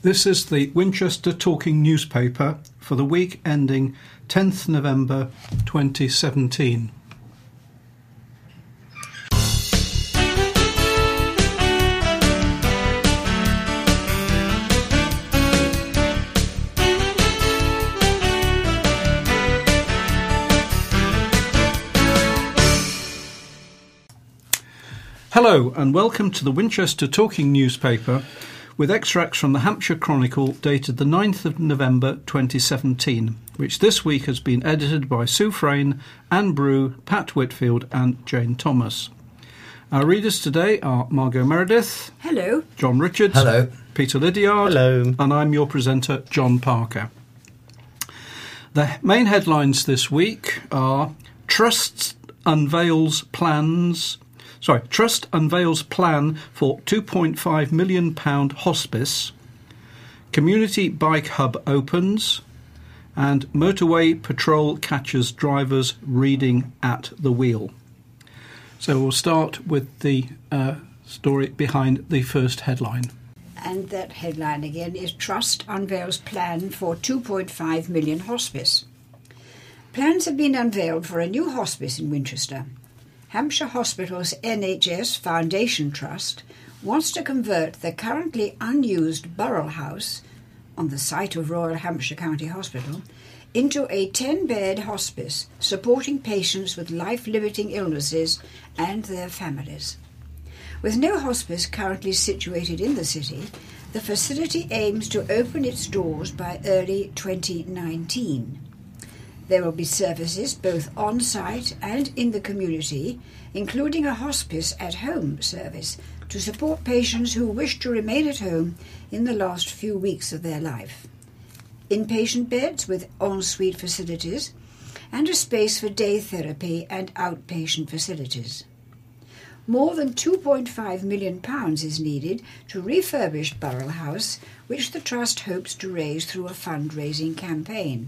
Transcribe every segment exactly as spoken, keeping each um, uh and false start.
This is the Winchester Talking Newspaper for the week ending tenth November twenty seventeen. Hello and welcome to the Winchester Talking Newspaper with extracts from the Hampshire Chronicle dated the ninth of November twenty seventeen, which this week has been edited by Sue Frayne, Anne Brew, Pat Whitfield and Jane Thomas. Our readers today are Margot Meredith. Hello. John Richards. Hello. Peter Lydiard. Hello. And I'm your presenter, John Parker. The main headlines this week are Trust unveils plans... Sorry, Trust unveils plan for two point five million pounds hospice, Community Bike Hub opens, and Motorway Patrol catches drivers reading at the wheel. So we'll start with the uh, story behind the first headline. And that headline again is Trust unveils plan for two point five million hospice. Plans have been unveiled for a new hospice in Winchester. Hampshire Hospitals N H S Foundation Trust wants to convert the currently unused Burrell House, on the site of Royal Hampshire County Hospital, into a ten-bed hospice supporting patients with life-limiting illnesses and their families. With no hospice currently situated in the city, the facility aims to open its doors by early twenty nineteen. There will be services both on-site and in the community, including a hospice at home service to support patients who wish to remain at home in the last few weeks of their life. Inpatient beds with en-suite facilities and a space for day therapy and outpatient facilities. More than two point five million pounds is needed to refurbish Burrell House, which the Trust hopes to raise through a fundraising campaign.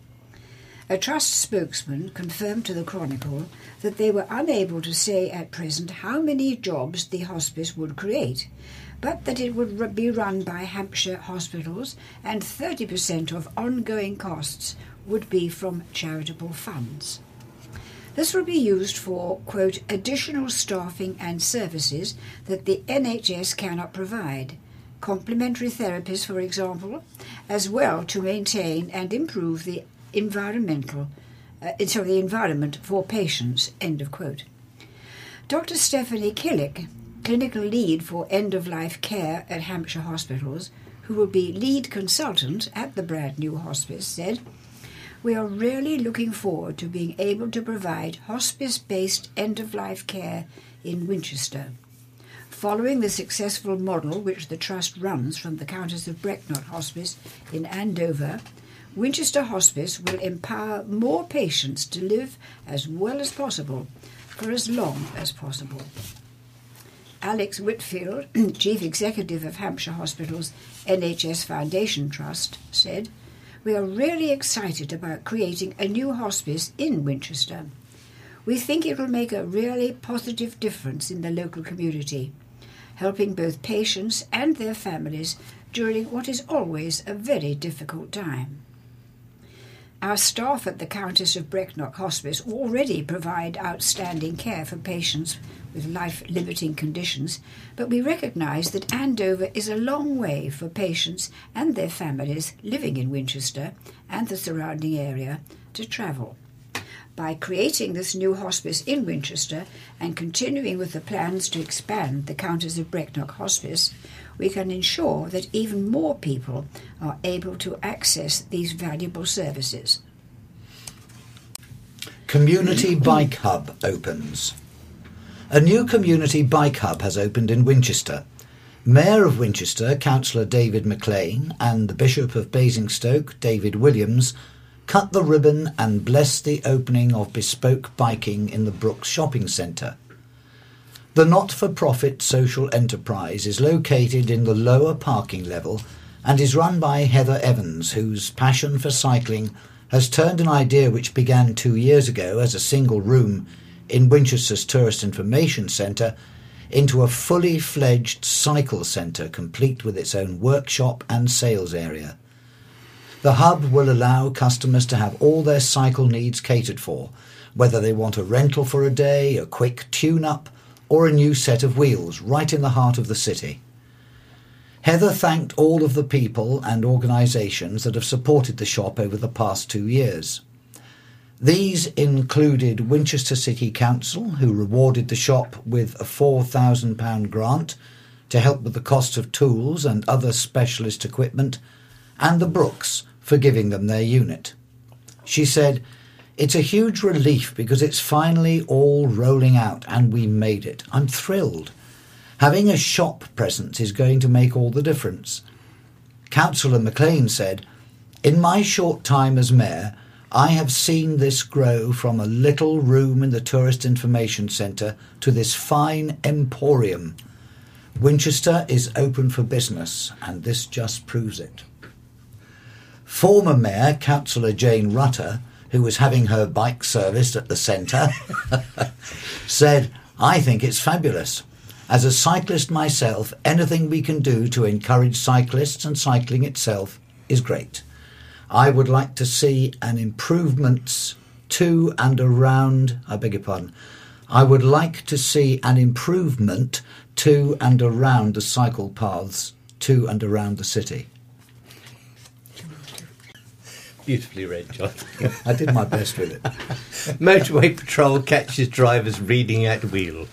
A Trust spokesman confirmed to the Chronicle that they were unable to say at present how many jobs the hospice would create, but that it would be run by Hampshire hospitals and thirty percent of ongoing costs would be from charitable funds. This will be used for, quote, additional staffing and services that the N H S cannot provide, complementary therapies, for example, as well to maintain and improve the environmental, uh, sorry, the environment for patients, end of quote. Doctor Stephanie Killick, clinical lead for end-of-life care at Hampshire Hospitals, who will be lead consultant at the brand new hospice, said, "We are really looking forward to being able to provide hospice-based end-of-life care in Winchester. Following the successful model which the Trust runs from the Countess of Brecknock Hospice in Andover, Winchester Hospice will empower more patients to live as well as possible for as long as possible." Alex Whitfield, Chief Executive of Hampshire Hospitals N H S Foundation Trust, said, "We are really excited about creating a new hospice in Winchester. We think it will make a really positive difference in the local community, helping both patients and their families during what is always a very difficult time. Our staff at the Countess of Brecknock Hospice already provide outstanding care for patients with life-limiting conditions, but we recognise that Andover is a long way for patients and their families living in Winchester and the surrounding area to travel. By creating this new hospice in Winchester and continuing with the plans to expand the Countess of Brecknock Hospice, we can ensure that even more people are able to access these valuable services." Community Bike Hub opens. A new community bike hub has opened in Winchester. Mayor of Winchester, Councillor David McLean, and the Bishop of Basingstoke, David Williams, cut the ribbon and blessed the opening of bespoke biking in the Brooks Shopping Centre. The not-for-profit social enterprise is located in the lower parking level and is run by Heather Evans, whose passion for cycling has turned an idea which began two years ago as a single room in Winchester's Tourist Information Centre into a fully fledged cycle centre complete with its own workshop and sales area. The hub will allow customers to have all their cycle needs catered for, whether they want a rental for a day, a quick tune-up, or a new set of wheels right in the heart of the city. Heather thanked all of the people and organisations that have supported the shop over the past two years. These included Winchester City Council, who rewarded the shop with a four thousand pounds grant to help with the cost of tools and other specialist equipment, and the Brooks for giving them their unit. She said, "It's a huge relief because it's finally all rolling out and we made it. I'm thrilled. Having a shop presence is going to make all the difference." Councillor McLean said, "In my short time as mayor, I have seen this grow from a little room in the Tourist Information Centre to this fine emporium. Winchester is open for business, and this just proves it." Former Mayor Councillor Jane Rutter, who was having her bike serviced at the centre, said, "I think it's fabulous. As a cyclist myself, anything we can do to encourage cyclists and cycling itself is great. I would like to see an improvements to and around, I beg your pardon, I would like to see an improvement to and around the cycle paths to and around the city." Beautifully read, John. I did my best with it. Motorway Patrol catches drivers reading at wheel.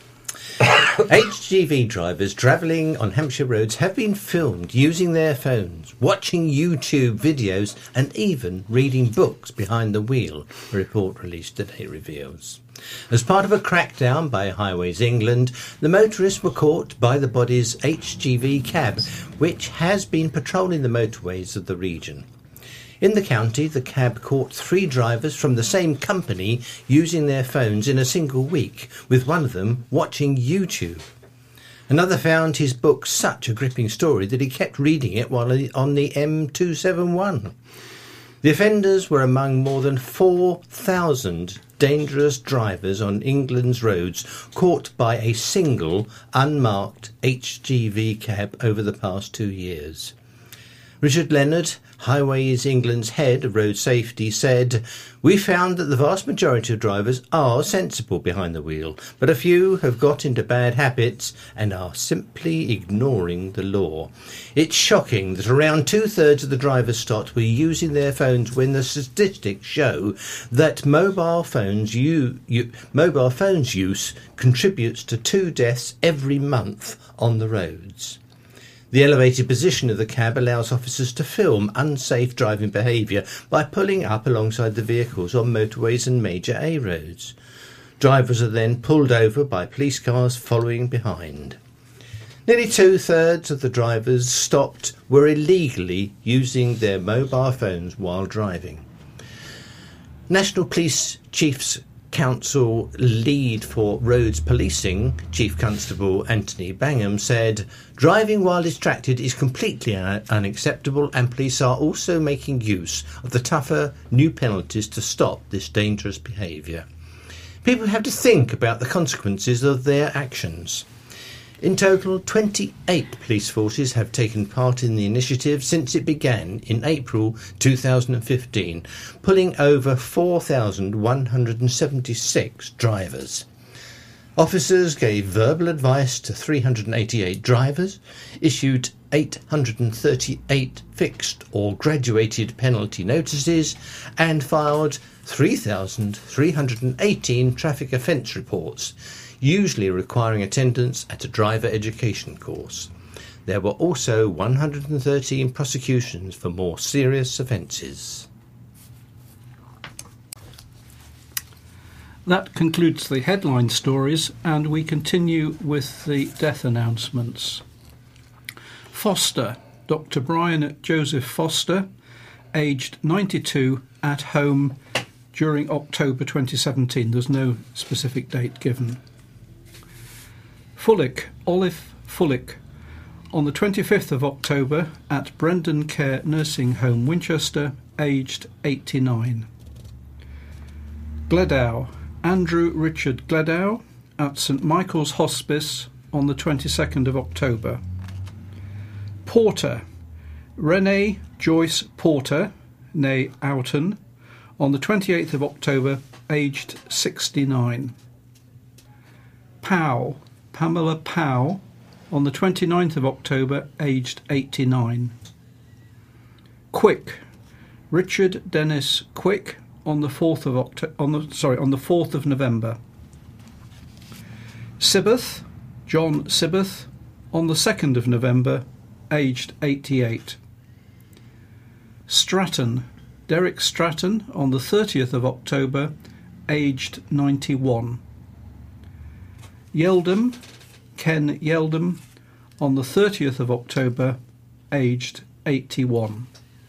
H G V drivers travelling on Hampshire roads have been filmed using their phones, watching YouTube videos and even reading books behind the wheel, a report released today reveals. As part of a crackdown by Highways England, the motorists were caught by the body's H G V cab, which has been patrolling the motorways of the region. In the county, the cab caught three drivers from the same company using their phones in a single week, with one of them watching YouTube. Another found his book such a gripping story that he kept reading it while on the M two seventy-one. The offenders were among more than four thousand dangerous drivers on England's roads caught by a single, unmarked H G V cab over the past two years. Richard Leonard, Highways England's head of road safety, said, "We found that the vast majority of drivers are sensible behind the wheel, but a few have got into bad habits and are simply ignoring the law. It's shocking that around two-thirds of the drivers stopped were using their phones when the statistics show that mobile phones, u- u- mobile phones use contributes to two deaths every month on the roads." The elevated position of the cab allows officers to film unsafe driving behaviour by pulling up alongside the vehicles on motorways and major A roads. Drivers are then pulled over by police cars following behind. Nearly two-thirds of the drivers stopped were illegally using their mobile phones while driving. National Police Chiefs Council lead for roads policing, Chief Constable Anthony Bangham, said, "Driving while distracted is completely un- unacceptable, and police are also making use of the tougher new penalties to stop this dangerous behaviour. People have to think about the consequences of their actions." In total, twenty-eight police forces have taken part in the initiative since it began in April two thousand fifteen, pulling over four thousand one hundred seventy-six drivers. Officers gave verbal advice to three hundred eighty-eight drivers, issued eight hundred thirty-eight fixed or graduated penalty notices, and filed three thousand three hundred eighteen traffic offence reports, usually requiring attendance at a driver education course. There were also one hundred thirteen prosecutions for more serious offences. That concludes the headline stories, and we continue with the death announcements. Foster, Doctor Brian Joseph Foster, aged ninety-two, at home during October twenty seventeen. There's no specific date given. Fullick, Olive Fullick, on the twenty-fifth of October at Brendan Care Nursing Home, Winchester, aged eighty-nine. Gledow, Andrew Richard Gledow, at St Michael's Hospice, on the twenty-second of October. Porter, Renee Joyce Porter, née Oughton, on the twenty-eighth of October, aged sixty-nine. Powell, Pamela Powell, on the twenty-ninth of October, aged eighty-nine. Quick, Richard Dennis Quick, on the fourth of October, on the sorry, on the fourth of November. Sibbath, John Sibbath, on the second of November, aged eighty-eight. Stratton, Derek Stratton, on the thirtieth of October, aged ninety-one. Yeldham, Ken Yeldham, on the thirtieth of October, aged eighty-one.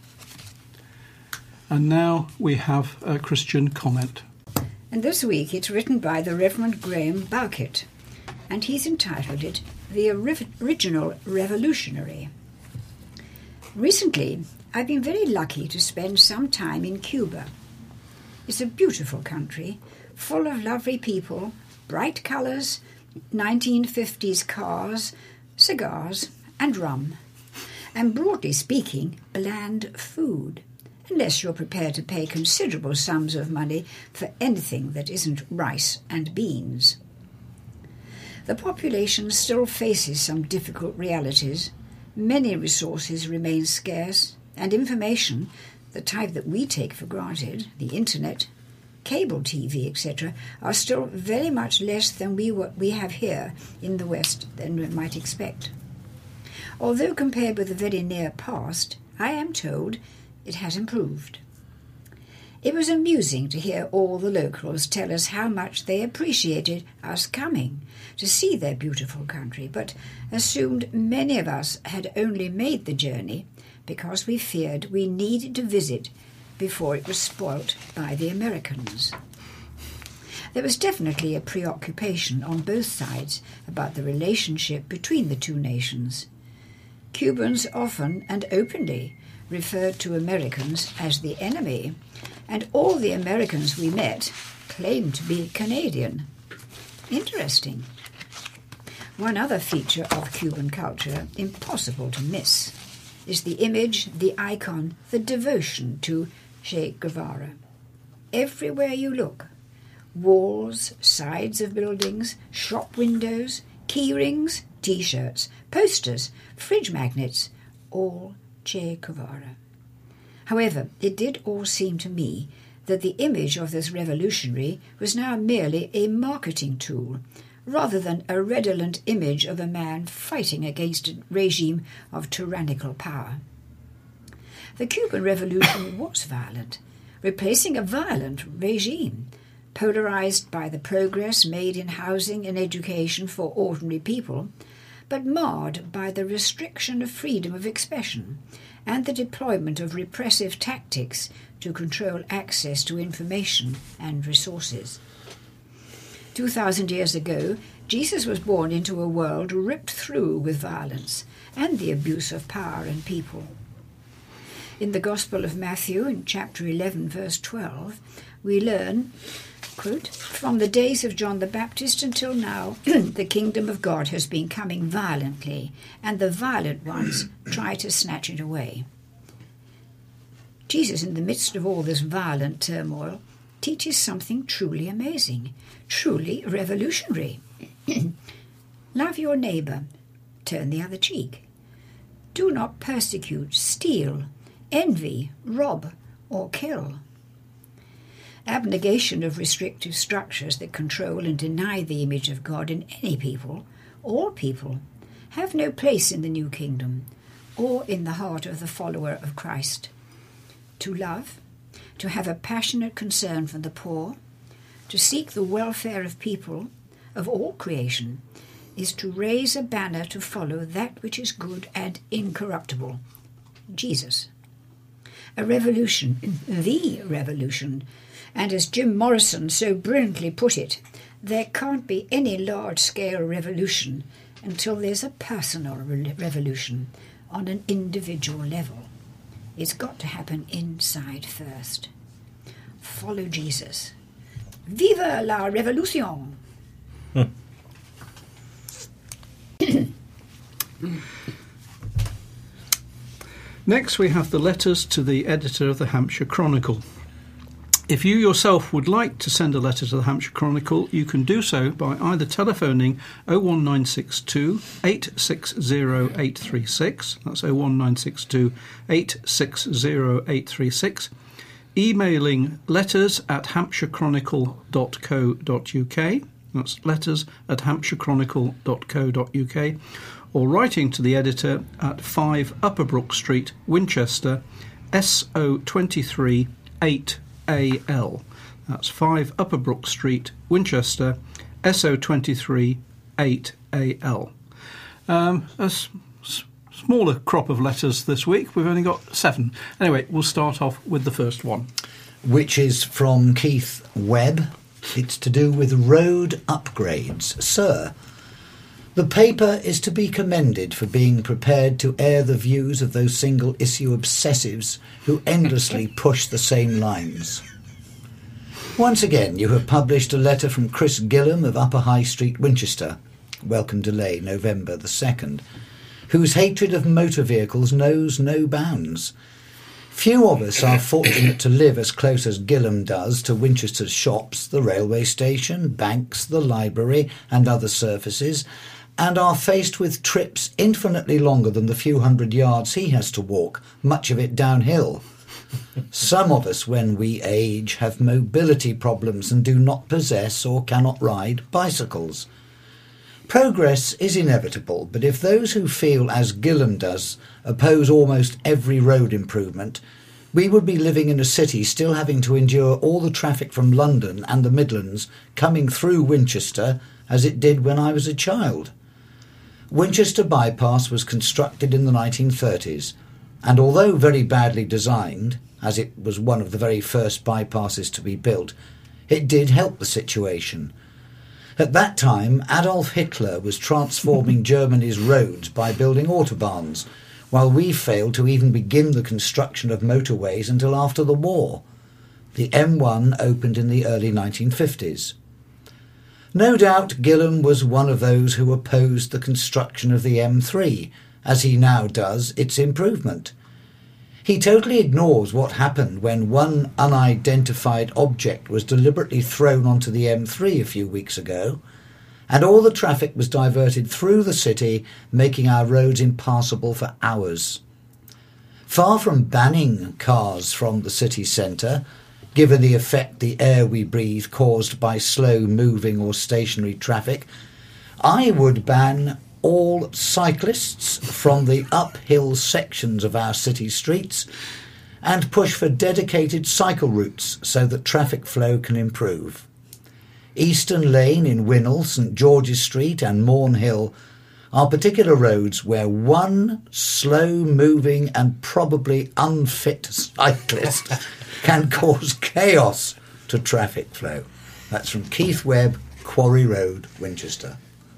And now we have a Christian comment. And this week it's written by the Reverend Graham Bowkett, and he's entitled it The Original Revolutionary. Recently, I've been very lucky to spend some time in Cuba. It's a beautiful country, full of lovely people, bright colours, nineteen fifties cars, cigars and rum, and broadly speaking, bland food, unless you're prepared to pay considerable sums of money for anything that isn't rice and beans. The population still faces some difficult realities. Many resources remain scarce, and information, the type that we take for granted, the internet, cable T V, et cetera, are still very much less than we what we have here in the West than we might expect. Although compared with the very near past, I am told it has improved. It was amusing to hear all the locals tell us how much they appreciated us coming to see their beautiful country, but assumed many of us had only made the journey because we feared we needed to visit before it was spoilt by the Americans. There was definitely a preoccupation on both sides about the relationship between the two nations. Cubans often and openly referred to Americans as the enemy, and all the Americans we met claimed to be Canadian. Interesting. One other feature of Cuban culture, impossible to miss, is the image, the icon, the devotion to Che Guevara. Everywhere you look, walls, sides of buildings, shop windows, key rings, T-shirts, posters, fridge magnets, all Che Guevara. However, it did all seem to me that the image of this revolutionary was now merely a marketing tool, rather than a redolent image of a man fighting against a regime of tyrannical power. The Cuban Revolution was violent, replacing a violent regime, polarized by the progress made in housing and education for ordinary people, but marred by the restriction of freedom of expression and the deployment of repressive tactics to control access to information and resources. Two thousand years ago, Jesus was born into a world ripped through with violence and the abuse of power and people. In the Gospel of Matthew, in chapter eleven, verse twelve, we learn, quote, "From the days of John the Baptist until now, the kingdom of God has been coming violently, and the violent ones try to snatch it away." Jesus, in the midst of all this violent turmoil, teaches something truly amazing, truly revolutionary. Love your neighbour, turn the other cheek. Do not persecute, steal, envy, rob, or kill. Abnegation of restrictive structures that control and deny the image of God in any people, all people, have no place in the new kingdom or in the heart of the follower of Christ. To love, to have a passionate concern for the poor, to seek the welfare of people, of all creation, is to raise a banner to follow that which is good and incorruptible, Jesus. A revolution, the revolution, and as Jim Morrison so brilliantly put it, there can't be any large-scale revolution until there's a personal re- revolution on an individual level. It's got to happen inside first. Follow Jesus. Vive la révolution! Next, we have the letters to the editor of the Hampshire Chronicle. If you yourself would like to send a letter to the Hampshire Chronicle, you can do so by either telephoning oh one nine six two, eight six oh, eight three six, that's oh one nine six two, eight six oh, eight three six, emailing letters at hampshire chronicle dot co dot uk, that's letters at hampshire chronicle dot co dot uk, or writing to the editor at five Upper Brook Street, Winchester, S O twenty-three eight A L. That's five Upper Brook Street, Winchester, S O twenty-three eight A L. Um, a s- s- smaller crop of letters this week. We've only got seven. Anyway, we'll start off with the first one, which is from Keith Webb. It's to do with road upgrades. Sir, the paper is to be commended for being prepared to air the views of those single-issue obsessives who endlessly push the same lines. Once again, you have published a letter from Chris Gillam of Upper High Street, Winchester, welcome delay, November the second, whose hatred of motor vehicles knows no bounds. Few of us are fortunate to live as close as Gillam does to Winchester's shops, the railway station, banks, the library, and other surfaces, and are faced with trips infinitely longer than the few hundred yards he has to walk, much of it downhill. Some of us, when we age, have mobility problems and do not possess or cannot ride bicycles. Progress is inevitable, but if those who feel as Gillam does oppose almost every road improvement, we would be living in a city still having to endure all the traffic from London and the Midlands coming through Winchester as it did when I was a child. Winchester Bypass was constructed in the nineteen thirties, and although very badly designed, as it was one of the very first bypasses to be built, it did help the situation. At that time, Adolf Hitler was transforming Germany's roads by building autobahns, while we failed to even begin the construction of motorways until after the war. The M one opened in the early nineteen fifties. No doubt Gillam was one of those who opposed the construction of the M three, as he now does its improvement. He totally ignores what happened when one unidentified object was deliberately thrown onto the M three a few weeks ago, and all the traffic was diverted through the city, making our roads impassable for hours. Far from banning cars from the city centre, given the effect the air we breathe caused by slow-moving or stationary traffic, I would ban all cyclists from the uphill sections of our city streets and push for dedicated cycle routes so that traffic flow can improve. Eastern Lane in Winnell, St George's Street and Morn Hill are particular roads where one slow-moving and probably unfit cyclist can cause chaos to traffic flow. That's from Keith Webb, Quarry Road, Winchester.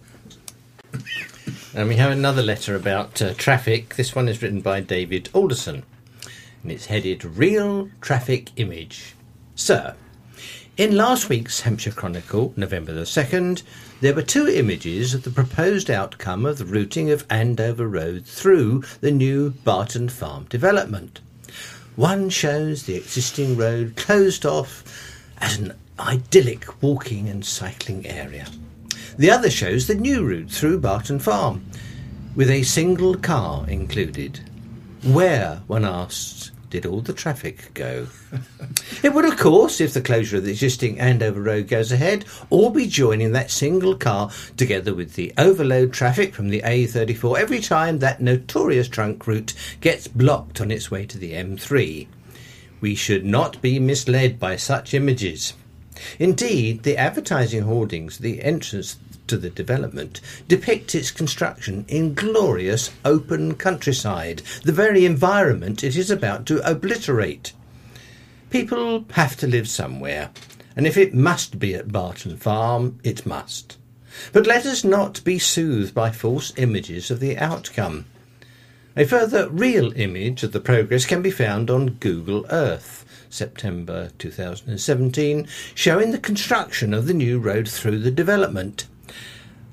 And we have another letter about uh, traffic. This one is written by David Alderson, and it's headed Real Traffic Image. Sir, in last week's Hampshire Chronicle, November the second, there were two images of the proposed outcome of the routing of Andover Road through the new Barton Farm development. One shows the existing road closed off as an idyllic walking and cycling area. The other shows the new route through Barton Farm, with a single car included. Where, one asks, did all the traffic go? It would, of course, if the closure of the existing Andover Road goes ahead, all be joining that single car together with the overload traffic from the A thirty-four every time that notorious trunk route gets blocked on its way to the M three. We should not be misled by such images. Indeed, the advertising hoardings at the entrance to the development depict its construction in glorious open countryside, the very environment it is about to obliterate. People have to live somewhere, and if it must be at Barton Farm, it must. But let us not be soothed by false images of the outcome. A further real image of the progress can be found on Google Earth, September two thousand seventeen, showing the construction of the new road through the development.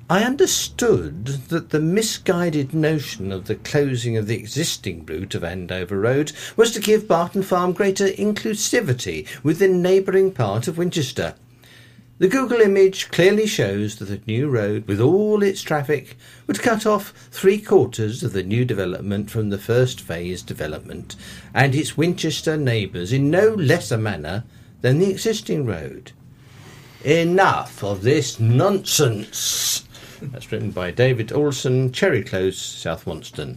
I understood that the misguided notion of the closing of the existing route of Andover Road was to give Barton Farm greater inclusivity with the neighbouring part of Winchester. The Google image clearly shows that the new road, with all its traffic, would cut off three-quarters of the new development from the first phase development and its Winchester neighbours in no less a manner than the existing road. Enough of this nonsense. That's written by David Olson, Cherry Close, South Wonston.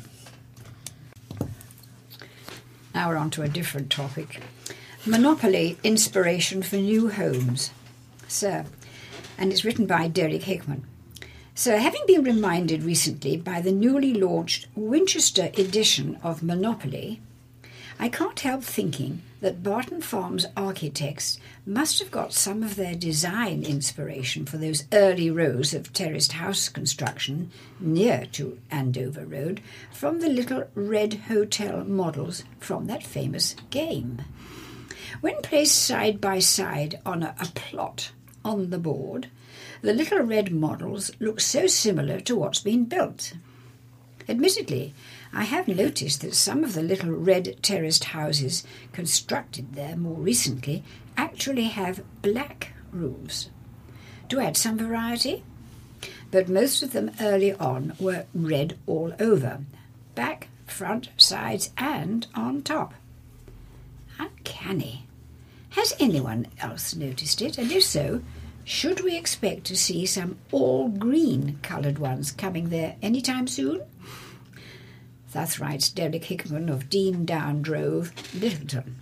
Now we're on to a different topic. Monopoly inspiration for new homes. Sir, and it's written by Derek Hickman. So, having been reminded recently by the newly launched Winchester edition of Monopoly, I can't help thinking that Barton Farm's architects must have got some of their design inspiration for those early rows of terraced house construction near to Andover Road from the little red hotel models from that famous game. When placed side by side on a, a plot on the board, the little red models look so similar to what's been built. Admittedly, I have noticed that some of the little red terraced houses constructed there more recently actually have black roofs, to add some variety, but most of them early on were red all over, back, front, sides and on top. Uncanny. Has anyone else noticed it? And if so, should we expect to see some all-green coloured ones coming there any time soon? Thus writes Derek Hickman of Dean Down Drove, Littleton.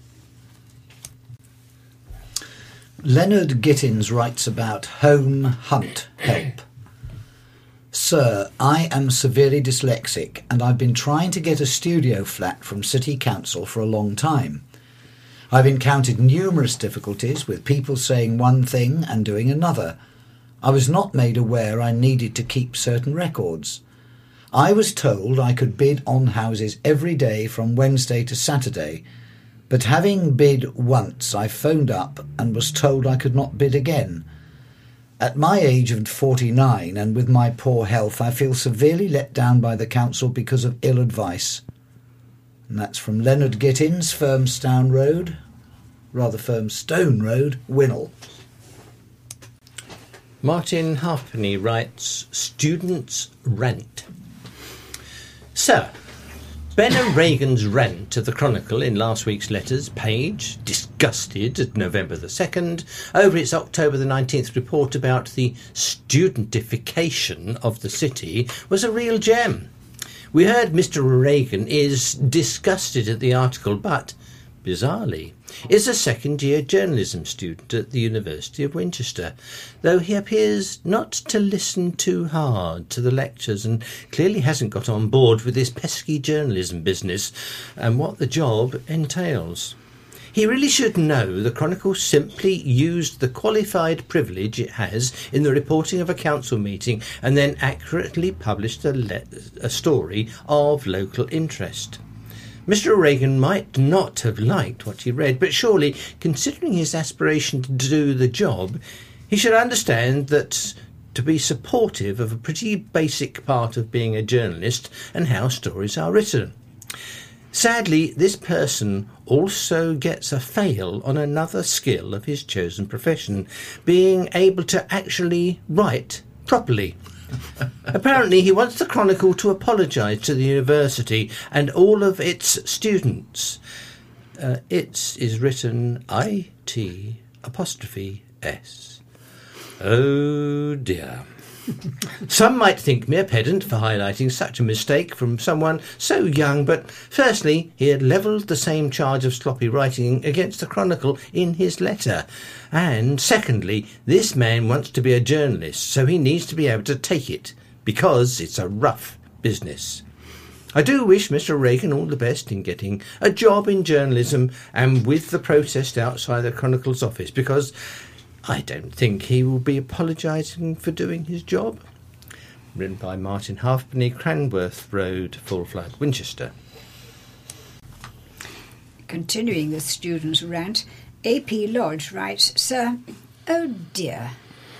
Leonard Gittins writes about home hunt help. Sir, I am severely dyslexic and I've been trying to get a studio flat from City Council for a long time. I've encountered numerous difficulties with people saying one thing and doing another. I was not made aware I needed to keep certain records. I was told I could bid on houses every day from Wednesday to Saturday, but having bid once I phoned up and was told I could not bid again. At my age of forty-nine and with my poor health, I feel severely let down by the council because of ill advice. And that's from Leonard Gittins, Firmstown Road, rather Firmstone Road, Winnell. Martin Halfpenny writes, Students' Rant. Sir, Ben Reagan's rant to the Chronicle in last week's letters page, disgusted at November the second, over its October the nineteenth report about the studentification of the city, was a real gem. We heard Mister Reagan is disgusted at the article, but, bizarrely, is a second-year journalism student at the University of Winchester, though he appears not to listen too hard to the lectures and clearly hasn't got on board with this pesky journalism business and what the job entails. He really should know the Chronicle simply used the qualified privilege it has in the reporting of a council meeting and then accurately published a, le- a story of local interest. Mister Reagan might not have liked what he read, but surely, considering his aspiration to do the job, he should understand that to be supportive of a pretty basic part of being a journalist and how stories are written. Sadly, this person also gets a fail on another skill of his chosen profession, being able to actually write properly. Apparently, he wants the Chronicle to apologise to the university and all of its students. Uh, its is written I T apostrophe S. Oh dear. Some might think me a pedant for highlighting such a mistake from someone so young, but firstly, he had levelled the same charge of sloppy writing against the Chronicle in his letter. And secondly, this man wants to be a journalist, so he needs to be able to take it, because it's a rough business. I do wish Mister Reagan all the best in getting a job in journalism and with the protest outside the Chronicle's office, because I don't think he will be apologising for doing his job. Written by Martin Halfpenny, Cranworth Road, Full Flood, Winchester. Continuing the student's rant, A P Lodge writes, Sir, oh dear.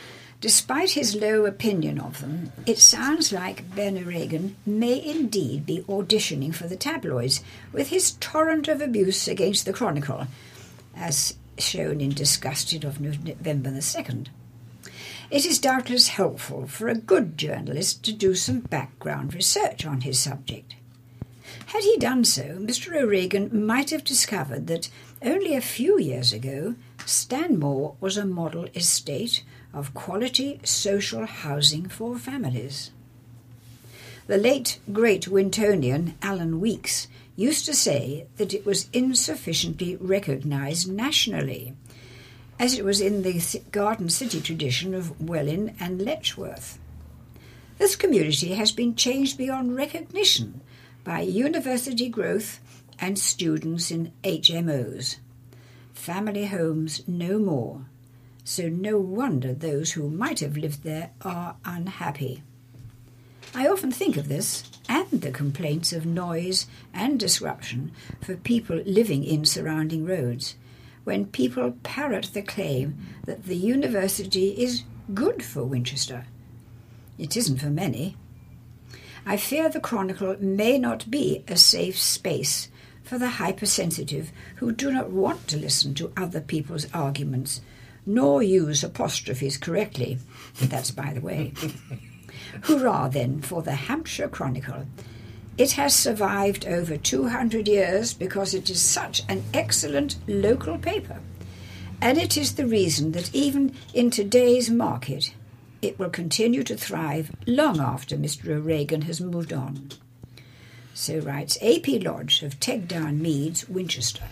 Despite his low opinion of them, it sounds like Ben O'Regan may indeed be auditioning for the tabloids with his torrent of abuse against the Chronicle, as shown in Disgusted of November the second. It is doubtless helpful for a good journalist to do some background research on his subject. Had he done so, Mister O'Regan might have discovered that only a few years ago Stanmore was a model estate of quality social housing for families. The late great Wintonian Alan Weeks used to say that it was insufficiently recognised nationally, as it was in the Garden City tradition of Welwyn and Letchworth. This community has been changed beyond recognition by university growth and students in H M Os. Family homes no more, so no wonder those who might have lived there are unhappy. I often think of this and the complaints of noise and disruption for people living in surrounding roads, when people parrot the claim that the university is good for Winchester. It isn't for many. I fear the Chronicle may not be a safe space for the hypersensitive who do not want to listen to other people's arguments, nor use apostrophes correctly. That's by the way. Hurrah, then, for the Hampshire Chronicle. It has survived over two hundred years because it is such an excellent local paper, and it is the reason that even in today's market it will continue to thrive long after Mister O'Regan has moved on. So writes A P Lodge of Tegdown Meads, Winchester.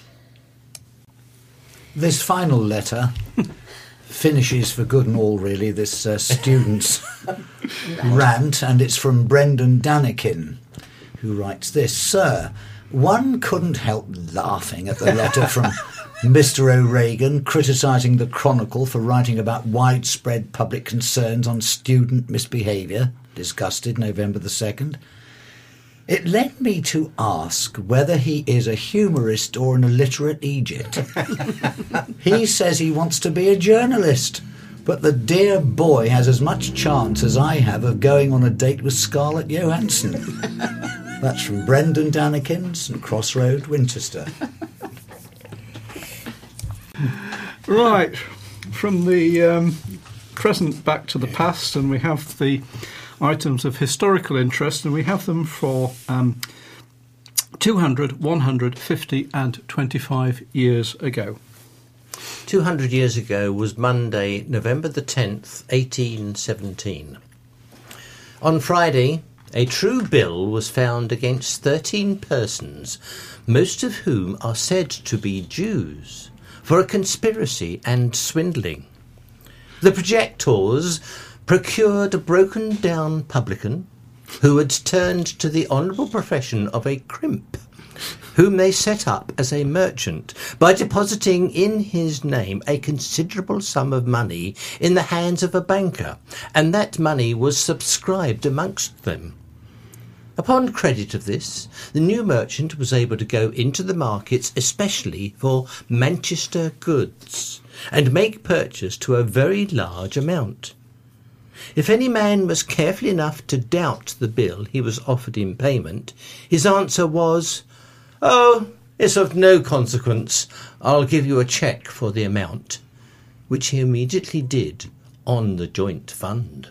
This final letter finishes for good and all, really, this uh, student's rant, and it's from Brendan Danikin, who writes this. Sir, one couldn't help laughing at the letter from Mister O'Regan criticising the Chronicle for writing about widespread public concerns on student misbehaviour, Disgusted, November the second. It led me to ask whether he is a humorist or an illiterate Egypt. He says he wants to be a journalist, but the dear boy has as much chance as I have of going on a date with Scarlett Johansson. That's from Brendan Danikin, St Crossroad, Winchester. Right, from the um, present back to the past, and we have the items of historical interest, and we have them for um, two hundred, one hundred, fifty and twenty-five years ago. two hundred years ago was Monday, November the tenth, eighteen seventeen. On Friday, a true bill was found against thirteen persons, most of whom are said to be Jews, for a conspiracy and swindling. The projectors procured a broken-down publican who had turned to the honourable profession of a crimp, whom they set up as a merchant by depositing in his name a considerable sum of money in the hands of a banker, and that money was subscribed amongst them. Upon credit of this, the new merchant was able to go into the markets, especially for Manchester goods, and make purchase to a very large amount. If any man was careful enough to doubt the bill he was offered in payment, his answer was, "Oh, it's of no consequence. I'll give you a cheque for the amount," which he immediately did on the joint fund.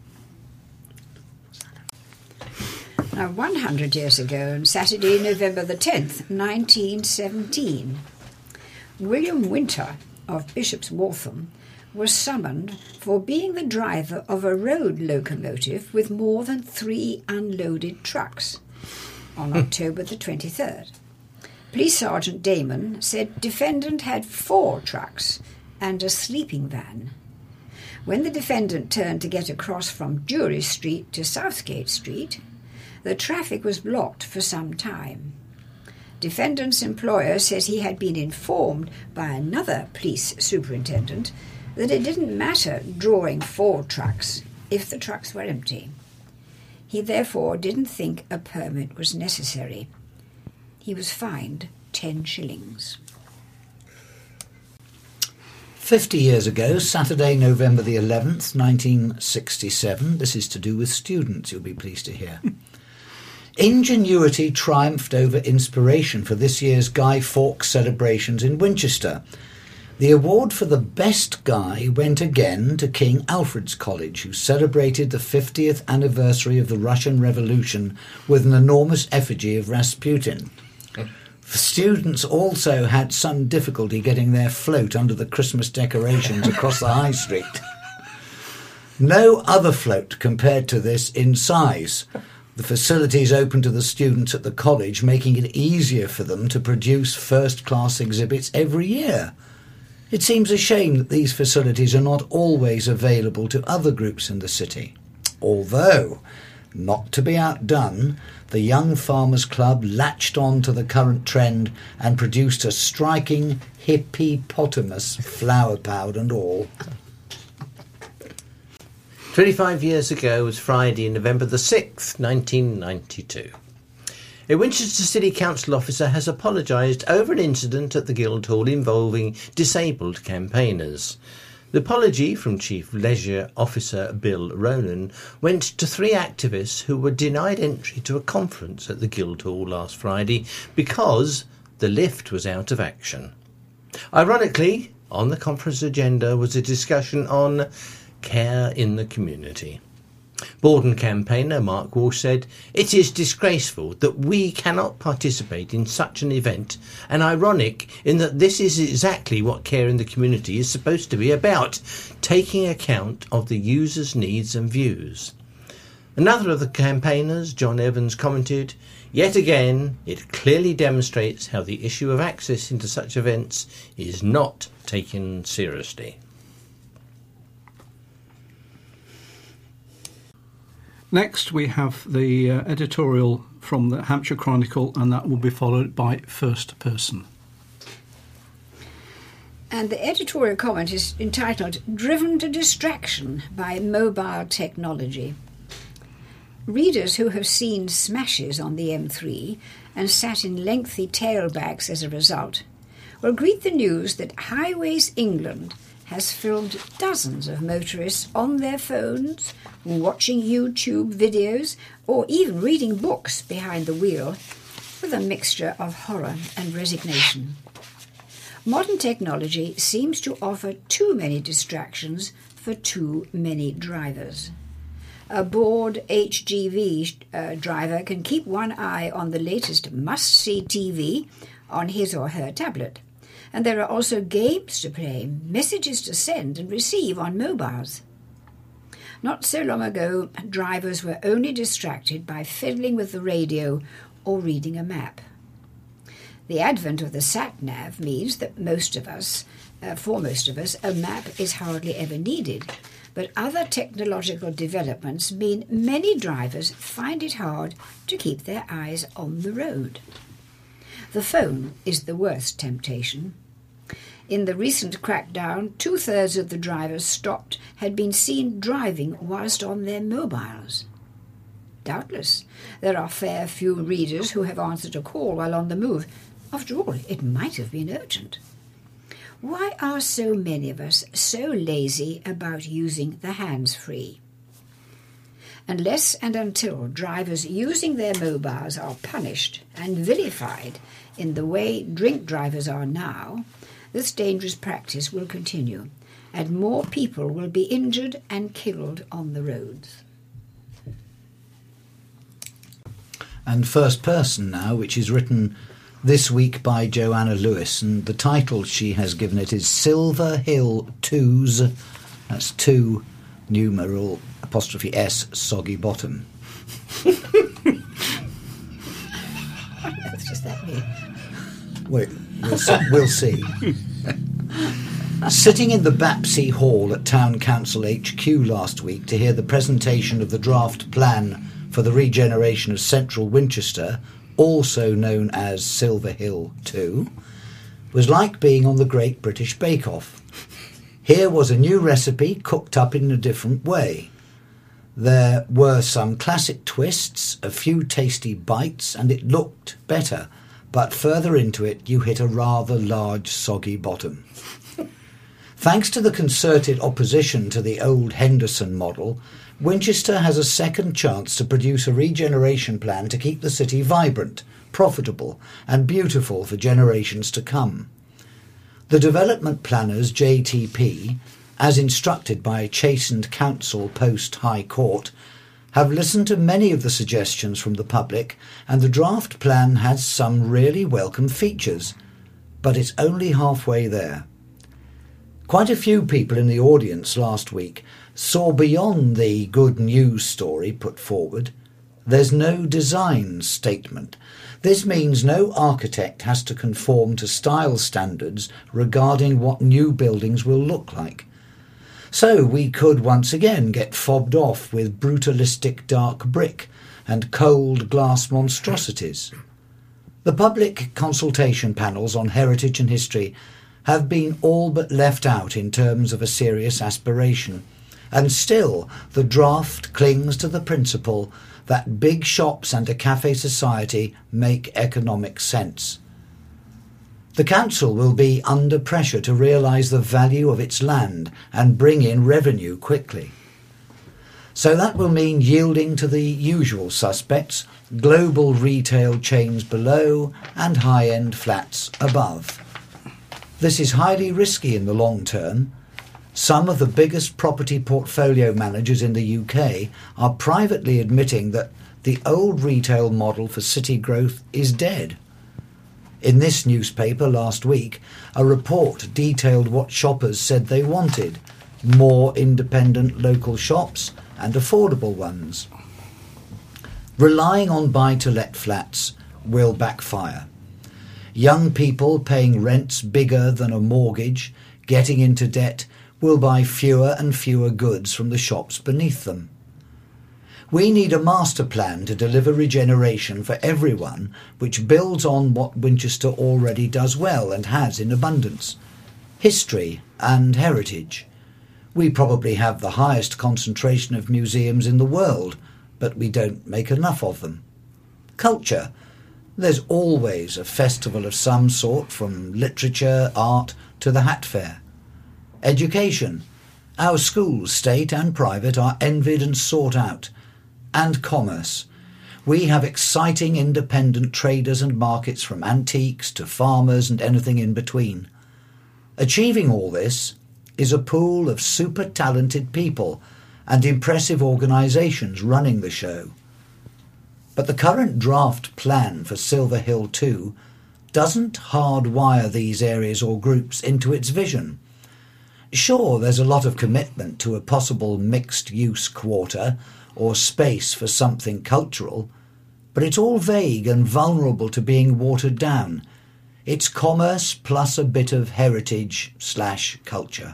Now, one hundred years ago, on Saturday, November the tenth, nineteen seventeen, William Winter of Bishop's Waltham was summoned for being the driver of a road locomotive with more than three unloaded trucks on October the twenty-third. Police Sergeant Damon said defendant had four trucks and a sleeping van. When the defendant turned to get across from Jury Street to Southgate Street, the traffic was blocked for some time. Defendant's employer says he had been informed by another police superintendent that it didn't matter drawing four trucks if the trucks were empty. He therefore didn't think a permit was necessary. He was fined ten shillings. Fifty years ago, Saturday, November the eleventh, nineteen sixty-seven, this is to do with students, you'll be pleased to hear. Ingenuity triumphed over inspiration for this year's Guy Fawkes celebrations in Winchester. The award for the best guy went again to King Alfred's College, who celebrated the fiftieth anniversary of the Russian Revolution with an enormous effigy of Rasputin. Students also had some difficulty getting their float under the Christmas decorations across the high street. No other float compared to this in size. The facilities open to the students at the college, making it easier for them to produce first-class exhibits every year. It seems a shame that these facilities are not always available to other groups in the city. Although, not to be outdone, the Young Farmers Club latched on to the current trend and produced a striking hippopotamus, flower powered and all. twenty-five years ago was Friday, November the sixth, nineteen ninety-two. A Winchester City Council officer has apologised over an incident at the Guildhall involving disabled campaigners. The apology from Chief Leisure Officer Bill Ronan went to three activists who were denied entry to a conference at the Guildhall last Friday because the lift was out of action. Ironically, on the conference agenda was a discussion on care in the community. Borden campaigner Mark Walsh said, "It is disgraceful that we cannot participate in such an event, and ironic in that this is exactly what care in the community is supposed to be about, taking account of the user's needs and views." Another of the campaigners, John Evans, commented, "Yet again, it clearly demonstrates how the issue of access into such events is not taken seriously." Next, we have the uh, editorial from the Hampshire Chronicle, and that will be followed by First Person. And the editorial comment is entitled "Driven to Distraction by Mobile Technology." Readers who have seen smashes on the M three and sat in lengthy tailbacks as a result will greet the news that Highways England has filmed dozens of motorists on their phones, watching YouTube videos, or even reading books behind the wheel, with a mixture of horror and resignation. Modern technology seems to offer too many distractions for too many drivers. A bored H G V uh, driver can keep one eye on the latest must-see T V on his or her tablet. And there are also games to play, messages to send and receive on mobiles. Not so long ago, drivers were only distracted by fiddling with the radio or reading a map. The advent of the sat-nav means that most of us, uh, for most of us, a map is hardly ever needed. But other technological developments mean many drivers find it hard to keep their eyes on the road. The phone is the worst temptation. In the recent crackdown, two-thirds of the drivers stopped had been seen driving whilst on their mobiles. Doubtless, there are fair few readers who have answered a call while on the move. After all, it might have been urgent. Why are so many of us so lazy about using the hands-free? Unless and until drivers using their mobiles are punished and vilified in the way drink drivers are now, this dangerous practice will continue, and more people will be injured and killed on the roads. And First Person now, which is written this week by Joanna Lewis, and the title she has given it is Silver Hill Twos, that's two, numeral, apostrophe S, soggy bottom. What on earth does that mean? Wait, we'll see. We'll see. Sitting in the Bapsey Hall at Town Council H Q last week to hear the presentation of the draft plan for the regeneration of central Winchester, also known as Silver Hill two, was like being on the Great British Bake Off. Here was a new recipe cooked up in a different way. There were some classic twists, a few tasty bites, and it looked better, but further into it you hit a rather large soggy bottom. Thanks to the concerted opposition to the old Henderson model, Winchester has a second chance to produce a regeneration plan to keep the city vibrant, profitable and beautiful for generations to come. The development planners J T P, as instructed by a chastened council post-High Court, have listened to many of the suggestions from the public, and the draft plan has some really welcome features, but it's only halfway there. Quite a few people in the audience last week saw beyond the good news story put forward. There's no design statement. This means no architect has to conform to style standards regarding what new buildings will look like. So we could once again get fobbed off with brutalistic dark brick and cold glass monstrosities. The public consultation panels on heritage and history have been all but left out in terms of a serious aspiration, and still the draft clings to the principle that big shops and a cafe society make economic sense. The council will be under pressure to realise the value of its land and bring in revenue quickly. So that will mean yielding to the usual suspects, global retail chains below and high-end flats above. This is highly risky in the long term. Some of the biggest property portfolio managers in the U K are privately admitting that the old retail model for city growth is dead. In this newspaper last week, a report detailed what shoppers said they wanted: more independent local shops and affordable ones. Relying on buy-to-let flats will backfire. Young people paying rents bigger than a mortgage, getting into debt, will buy fewer and fewer goods from the shops beneath them. We need a master plan to deliver regeneration for everyone, which builds on what Winchester already does well and has in abundance: history and heritage. We probably have the highest concentration of museums in the world, but we don't make enough of them. Culture. There's always a festival of some sort, from literature, art to the Hat Fair. Education. Our schools, state and private, are envied and sought out. And commerce. We have exciting independent traders and markets, from antiques to farmers and anything in between. Achieving all this is a pool of super talented people and impressive organisations running the show. But the current draft plan for Silver Hill two doesn't hardwire these areas or groups into its vision. Sure, there's a lot of commitment to a possible mixed-use quarter or space for something cultural, but it's all vague and vulnerable to being watered down. It's commerce plus a bit of heritage slash culture.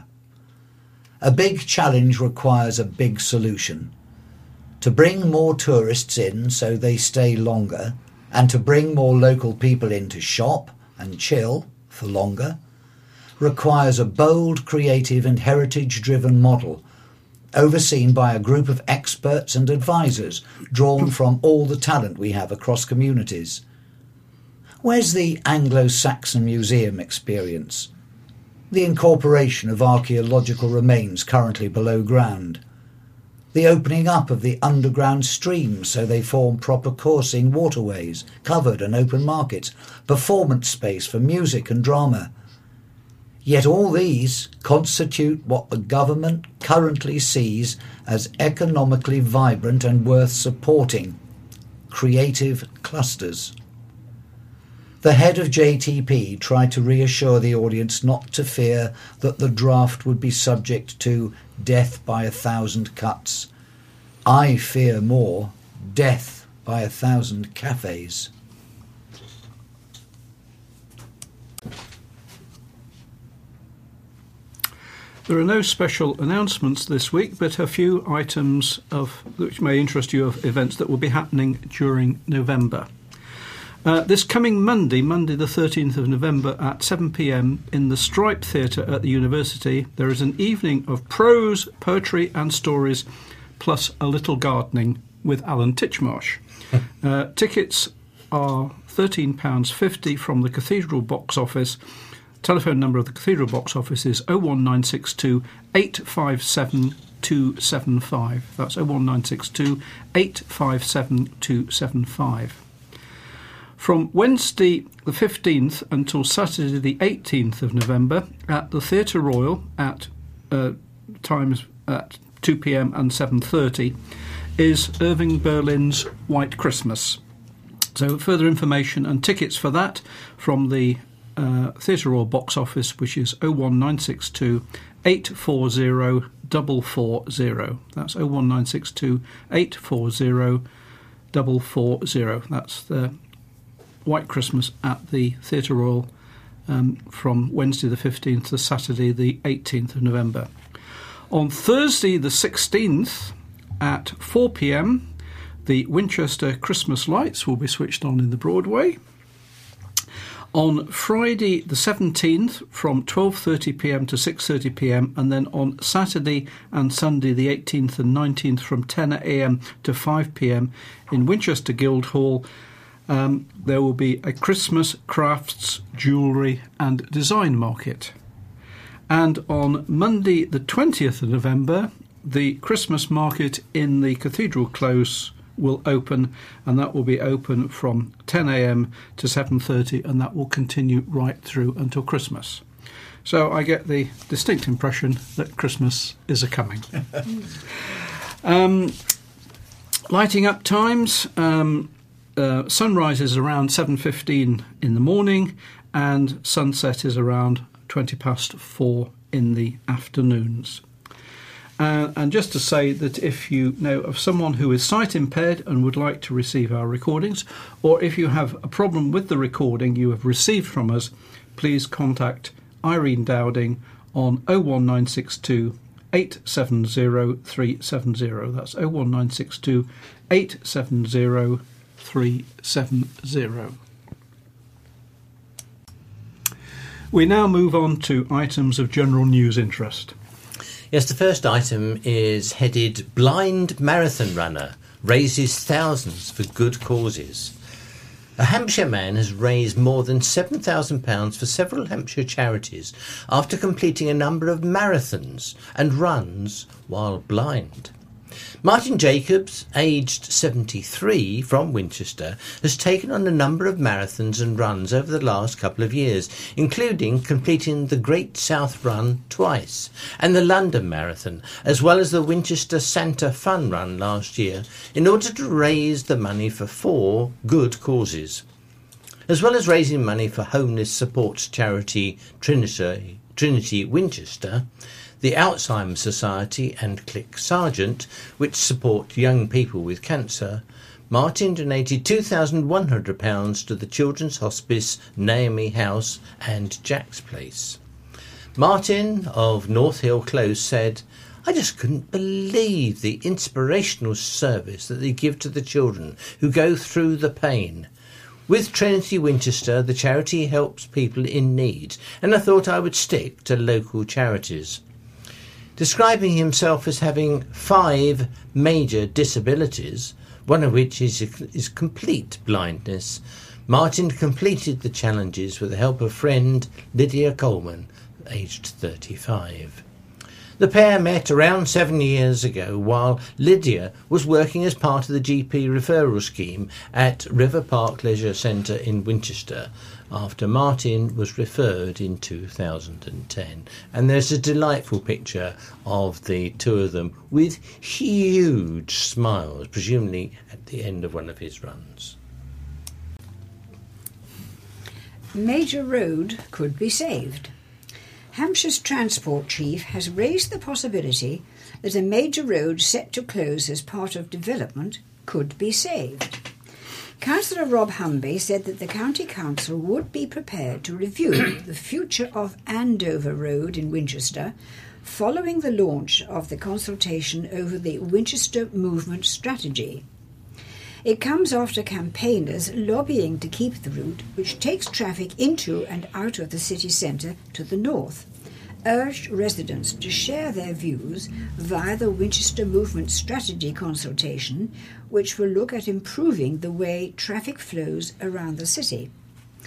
A big challenge requires a big solution. To bring more tourists in so they stay longer, and to bring more local people in to shop and chill for longer, requires a bold, creative and heritage-driven model, overseen by a group of experts and advisors drawn from all the talent we have across communities. Where's the Anglo-Saxon Museum experience? The incorporation of archaeological remains currently below ground? The opening up of the underground streams so they form proper coursing waterways, covered and open markets, performance space for music and drama? Yet all these constitute what the government currently sees as economically vibrant and worth supporting: creative clusters. The head of J T P tried to reassure the audience not to fear that the draft would be subject to death by a thousand cuts. I fear more death by a thousand cafes. There are no special announcements this week, but a few items of which may interest you of events that will be happening during November. Uh, this coming Monday, Monday the thirteenth of November at seven p m in the Stripe Theatre at the University, there is an evening of prose, poetry and stories, plus a little gardening with Alan Titchmarsh. uh, tickets are thirteen pounds fifty from the Cathedral box office. telephone number of the Cathedral box office is oh one nine six two, eight five seven, two seven five. That's oh one nine six two, eight five seven, two seven five. From Wednesday the fifteenth until Saturday the eighteenth of November at the Theatre Royal at uh, times at two p m and seven thirty is Irving Berlin's White Christmas. So further information and tickets for that from the uh, Theatre Royal box office, which is oh one nine six two, eight four zero, four four zero. That's oh one nine six two, eight four zero, four four zero. That's the White Christmas at the Theatre Royal um, from Wednesday the fifteenth to Saturday the eighteenth of November. On Thursday the sixteenth at four p m, the Winchester Christmas lights will be switched on in the Broadway. On Friday the seventeenth from twelve thirty p m to six thirty p m, and then on Saturday and Sunday the eighteenth and nineteenth from ten a m to five p m in Winchester Guildhall, um, there will be a Christmas crafts, jewellery and design market. And on Monday the twentieth of November, the Christmas market in the Cathedral Close will open, and that will be open from ten a m to seven thirty, and that will continue right through until Christmas. So I get the distinct impression that Christmas is a-coming. um, lighting up times, um, uh, sunrise is around seven fifteen in the morning, and sunset is around twenty past four in the afternoons. Uh, and just to say that if you know of someone who is sight impaired and would like to receive our recordings, or if you have a problem with the recording you have received from us, please contact Irene Dowding on oh one nine six two, eight seven zero, three seven zero. That's oh one nine six two, eight seven zero, three seven zero. We now move on to items of general news interest. Yes, the first item is headed Blind Marathon Runner Raises Thousands for Good Causes. A Hampshire man has raised more than seven thousand pounds for several Hampshire charities after completing a number of marathons and runs while blind. Martin Jacobs, aged seventy-three, from Winchester, has taken on a number of marathons and runs over the last couple of years, including completing the Great South Run twice and the London Marathon, as well as the Winchester Santa Fun Run last year, in order to raise the money for four good causes. As well as raising money for homeless support charity Trinity, Trinity Winchester, the Alzheimer's Society and Click Sargent, which support young people with cancer, Martin donated two thousand one hundred pounds to the Children's Hospice, Naomi House and Jack's Place. Martin of North Hill Close said, "I just couldn't believe the inspirational service that they give to the children who go through the pain. With Trinity Winchester, the charity helps people in need, and I thought I would stick to local charities." Describing himself as having five major disabilities, one of which is, is complete blindness, Martin completed the challenges with the help of friend Lydia Coleman, aged thirty-five. The pair met around seven years ago while Lydia was working as part of the G P referral scheme at River Park Leisure Centre in Winchester after Martin was referred in two thousand ten. And there's a delightful picture of the two of them with huge smiles, presumably at the end of one of his runs. Major road could be saved. Hampshire's Transport Chief has raised the possibility that a major road set to close as part of development could be saved. Councillor Rob Humby said that the County Council would be prepared to review the future of Andover Road in Winchester following the launch of the consultation over the Winchester Movement Strategy. It comes after campaigners lobbying to keep the route, which takes traffic into and out of the city centre to the north, urged residents to share their views via the Winchester Movement Strategy consultation, which will look at improving the way traffic flows around the city.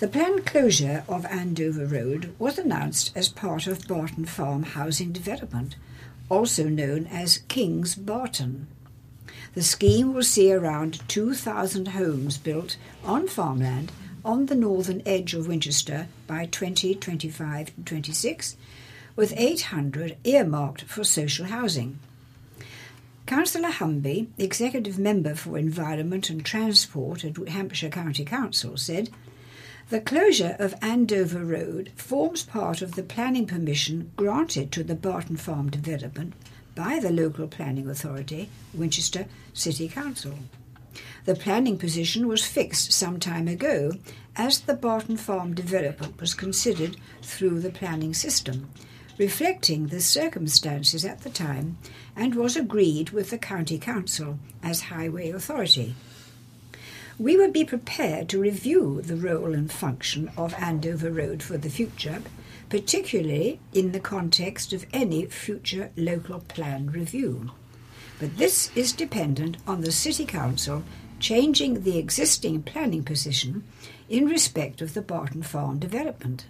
The planned closure of Andover Road was announced as part of Barton Farm housing development, also known as King's Barton. The scheme will see around two thousand homes built on farmland on the northern edge of Winchester by twenty twenty-five to twenty-six, with eight hundred earmarked for social housing. Councillor Humby, Executive Member for Environment and Transport at Hampshire County Council, said, "The closure of Andover Road forms part of the planning permission granted to the Barton Farm development by the local planning authority, Winchester City Council. The planning position was fixed some time ago as the Barton Farm development was considered through the planning system, reflecting the circumstances at the time, and was agreed with the County Council as highway authority. We would be prepared to review the role and function of Andover Road for the future, particularly in the context of any future local plan review. But this is dependent on the City Council changing the existing planning position in respect of the Barton Farm development."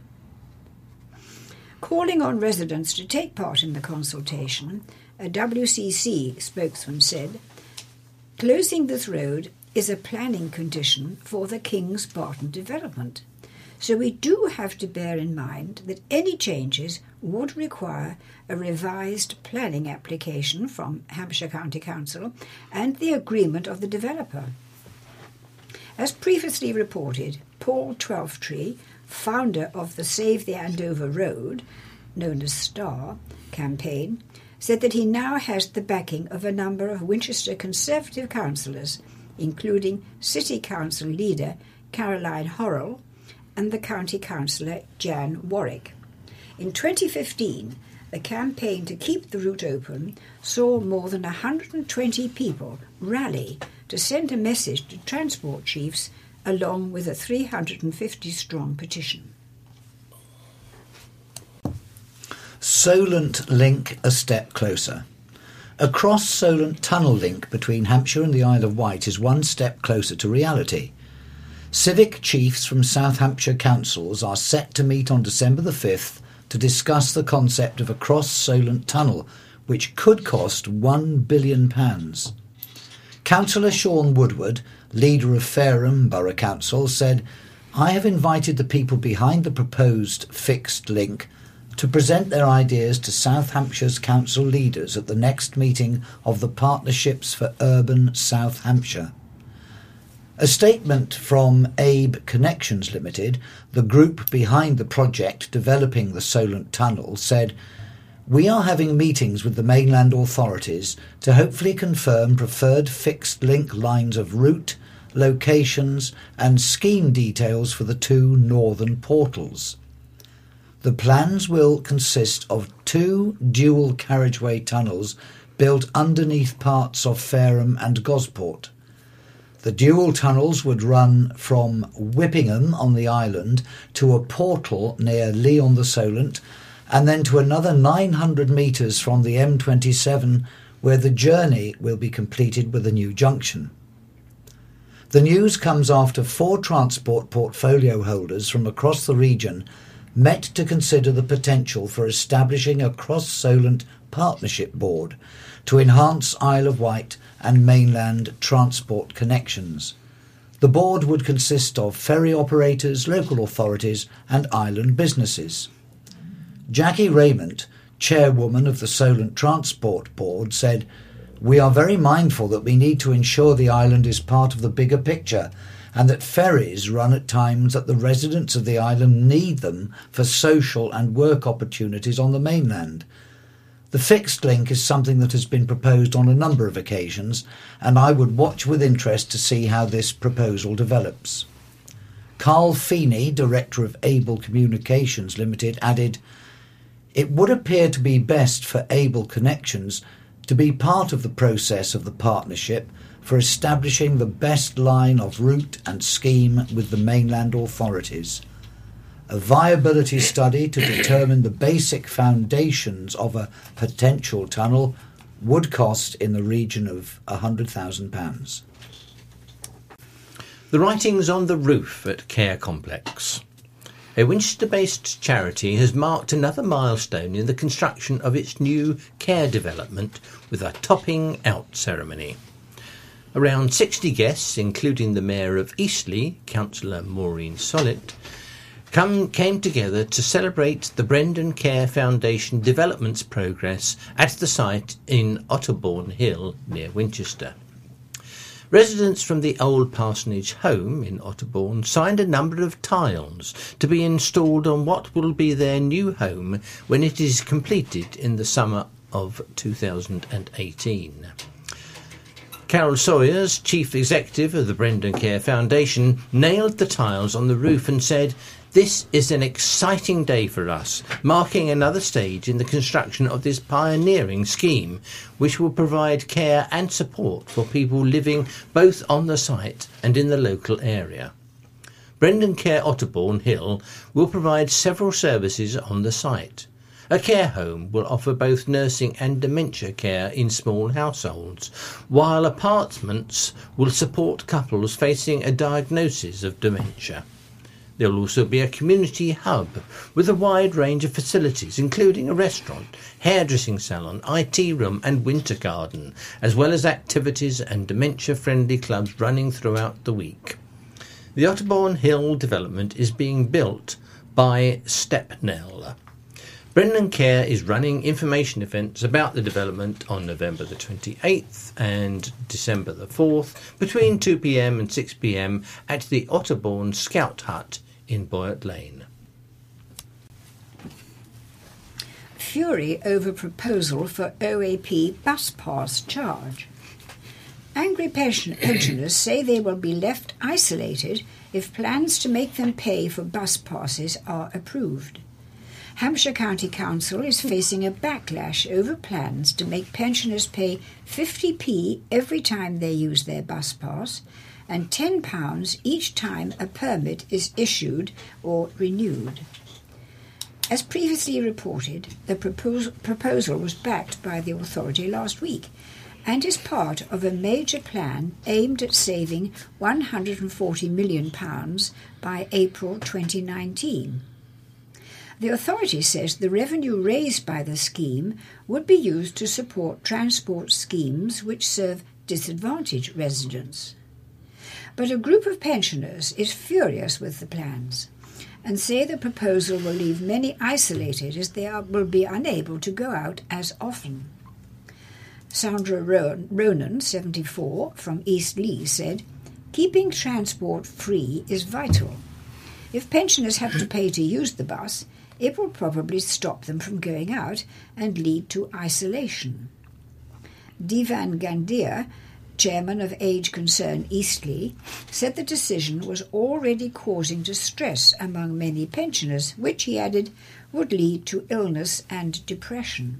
Calling on residents to take part in the consultation, a W C C spokesman said, "Closing this road is a planning condition for the King's Barton development, so we do have to bear in mind that any changes would require a revised planning application from Hampshire County Council and the agreement of the developer." As previously reported, Paul Twelftree, founder of the Save the Andover Road, known as STAR, campaign, said that he now has the backing of a number of Winchester Conservative councillors, including City Council leader Caroline Horrell and the County Councillor Jan Warwick. In twenty fifteen, the campaign to keep the route open saw more than one hundred twenty people rally to send a message to transport chiefs along with a three hundred fifty strong petition. Solent Link a step closer. A cross-Solent tunnel link between Hampshire and the Isle of Wight is one step closer to reality. Civic chiefs from South Hampshire councils are set to meet on December the fifth to discuss the concept of a cross-Solent tunnel, which could cost one billion pounds. Councillor Sean Woodward, leader of Fareham Borough Council, said, "I have invited the people behind the proposed fixed link to present their ideas to South Hampshire's council leaders at the next meeting of the Partnerships for Urban South Hampshire." A statement from Abe Connections Limited, the group behind the project developing the Solent Tunnel, said, "We are having meetings with the mainland authorities to hopefully confirm preferred fixed link lines of route, locations and scheme details for the two northern portals. The plans will consist of two dual carriageway tunnels built underneath parts of Fareham and Gosport. The dual tunnels would run from Whippingham on the island to a portal near Lee-on-the-Solent, and then to another nine hundred metres from the M twenty-seven, where the journey will be completed with a new junction. The news comes after four transport portfolio holders from across the region met to consider the potential for establishing a cross-Solent partnership board to enhance Isle of Wight and mainland transport connections. The board would consist of ferry operators, local authorities and island businesses. Jackie Raymond, chairwoman of the Solent Transport Board, said, "We are very mindful that we need to ensure the island is part of the bigger picture and that ferries run at times that the residents of the island need them for social and work opportunities on the mainland. The fixed link is something that has been proposed on a number of occasions, and I would watch with interest to see how this proposal develops." Carl Feeney, director of Able Communications Limited, added, "It would appear to be best for Able Connections to be part of the process of the partnership for establishing the best line of route and scheme with the mainland authorities. A viability study to determine the basic foundations of a potential tunnel would cost in the region of one hundred thousand pounds. The writing's on the roof at Care Complex. A Winchester-based charity has marked another milestone in the construction of its new care development with a topping out ceremony. Around sixty guests, including the Mayor of Eastleigh, Councillor Maureen Sollett, come, came together to celebrate the Brendan Care Foundation development's progress at the site in Otterbourne Hill near Winchester. Residents from the old parsonage home in Otterbourne signed a number of tiles to be installed on what will be their new home when it is completed in the summer of two thousand eighteen. Carol Sawyers, Chief Executive of the Brendan Care Foundation, nailed the tiles on the roof and said, "This is an exciting day for us, marking another stage in the construction of this pioneering scheme, which will provide care and support for people living both on the site and in the local area. Brendan Care Otterbourne Hill will provide several services on the site. A care home will offer both nursing and dementia care in small households, while apartments will support couples facing a diagnosis of dementia. There will also be a community hub with a wide range of facilities, including a restaurant, hairdressing salon, I T room and winter garden, as well as activities and dementia-friendly clubs running throughout the week. The Otterbourne Hill development is being built by Stepnell. Brendan Care is running information events about the development on November the twenty-eighth and December the fourth between two p m and six p m at the Otterbourne Scout Hut in Boyart Lane. Fury over proposal for O A P bus pass charge. Angry pension- pensioners say they will be left isolated if plans to make them pay for bus passes are approved. Hampshire County Council is facing a backlash over plans to make pensioners pay fifty p every time they use their bus pass and ten pounds each time a permit is issued or renewed. As previously reported, the propos- proposal was backed by the authority last week and is part of a major plan aimed at saving one hundred forty million pounds by April twenty nineteen. The authority says the revenue raised by the scheme would be used to support transport schemes which serve disadvantaged residents. But a group of pensioners is furious with the plans and say the proposal will leave many isolated as they are, will be unable to go out as often. Sandra Ronan, seventy-four, from East Leigh, said, "Keeping transport free is vital. If pensioners have to pay to use the bus, it will probably stop them from going out and lead to isolation." Divan Gandia, chairman of Age Concern Eastleigh, said the decision was already causing distress among many pensioners, which, he added, would lead to illness and depression.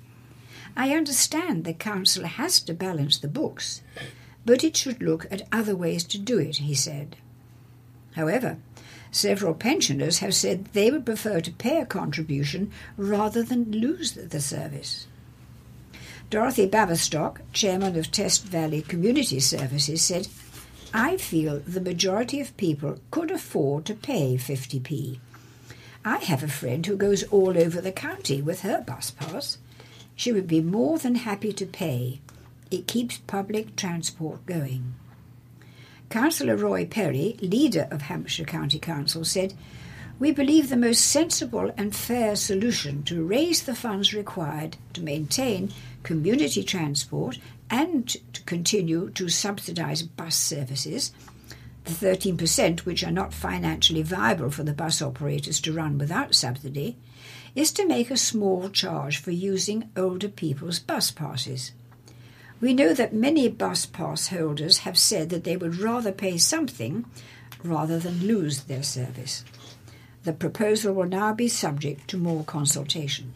"I understand the council has to balance the books, but it should look at other ways to do it," he said. However, several pensioners have said they would prefer to pay a contribution rather than lose the service. Dorothy Baverstock, chairman of Test Valley Community Services, said, "I feel the majority of people could afford to pay fifty p. I have a friend who goes all over the county with her bus pass. She would be more than happy to pay. It keeps public transport going." Councillor Roy Perry, leader of Hampshire County Council, said, "We believe the most sensible and fair solution to raise the funds required to maintain community transport and to continue to subsidise bus services, the thirteen percent which are not financially viable for the bus operators to run without subsidy, is to make a small charge for using older people's bus passes. We know that many bus pass holders have said that they would rather pay something rather than lose their service. The proposal will now be subject to more consultation."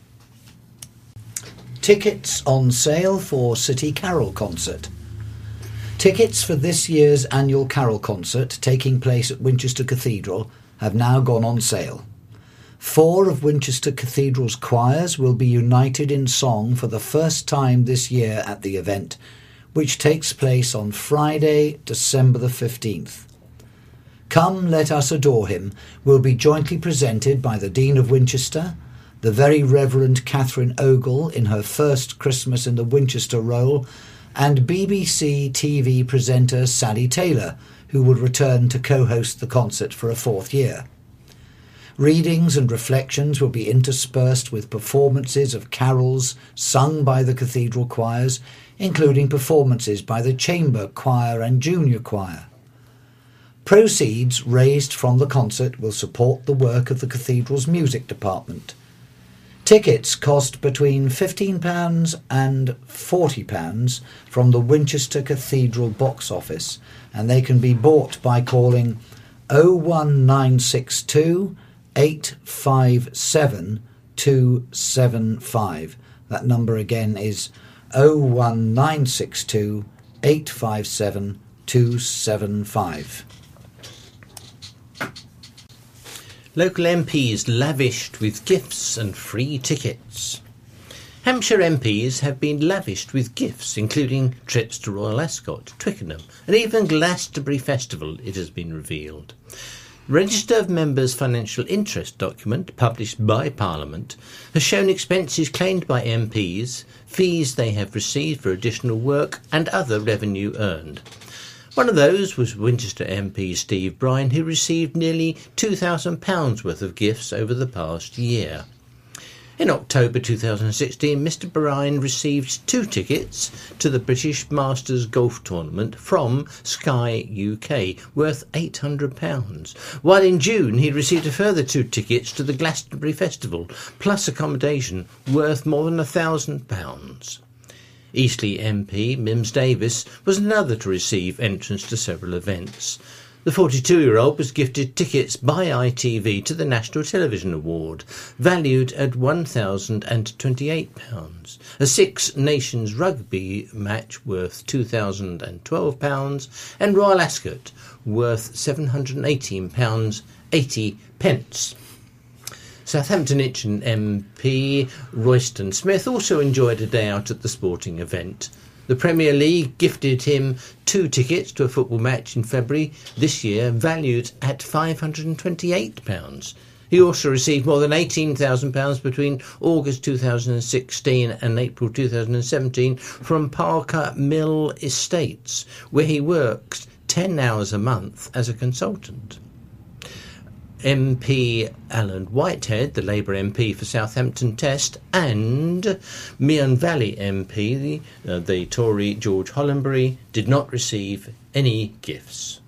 Tickets on sale for City Carol Concert. Tickets for this year's annual Carol Concert, taking place at Winchester Cathedral, have now gone on sale. Four of Winchester Cathedral's choirs will be united in song for the first time this year at the event, which takes place on Friday, December the fifteenth. Come, Let Us Adore Him will be jointly presented by the Dean of Winchester, the Very Reverend Catherine Ogle in her first Christmas in the Winchester role, and B B C T V presenter Sally Taylor, who will return to co-host the concert for a fourth year. Readings and reflections will be interspersed with performances of carols sung by the cathedral choirs, including performances by the chamber choir and junior choir. Proceeds raised from the concert will support the work of the cathedral's music department. Tickets cost between fifteen pounds and forty pounds from the Winchester Cathedral box office, and they can be bought by calling oh one nine six two, eight five seven, two seven five. That number again is oh one nine six two, eight five seven, two seven five. Local M Ps lavished with gifts and free tickets. Hampshire M Ps have been lavished with gifts, including trips to Royal Ascot, Twickenham, and even Glastonbury Festival, it has been revealed. The Register of Members' Financial Interest document, published by Parliament, has shown expenses claimed by M Ps, fees they have received for additional work, and other revenue earned. One of those was Winchester M P Steve Brine, who received nearly two thousand pounds worth of gifts over the past year. In October two thousand sixteen, Mr Brine received two tickets to the British Masters Golf Tournament from Sky U K, worth eight hundred pounds, while in June he received a further two tickets to the Glastonbury Festival, plus accommodation, worth more than one thousand pounds. Eastleigh M P Mims Davis was another to receive entrance to several events. The forty-two-year-old was gifted tickets by I T V to the National Television Award, valued at one thousand twenty-eight pounds, a Six Nations rugby match worth two thousand twelve pounds, and Royal Ascot, worth seven hundred eighteen pounds eighty. Southampton-Itchen M P Royston Smith also enjoyed a day out at the sporting event. The Premier League gifted him two tickets to a football match in February this year, valued at five hundred twenty-eight pounds. He also received more than eighteen thousand pounds between August two thousand sixteen and April two thousand seventeen from Parker Mill Estates, where he works ten hours a month as a consultant. M P Alan Whitehead, the Labour M P for Southampton Test, and Meon Valley M P, the, uh, the Tory George Hollenbury, did not receive any gifts.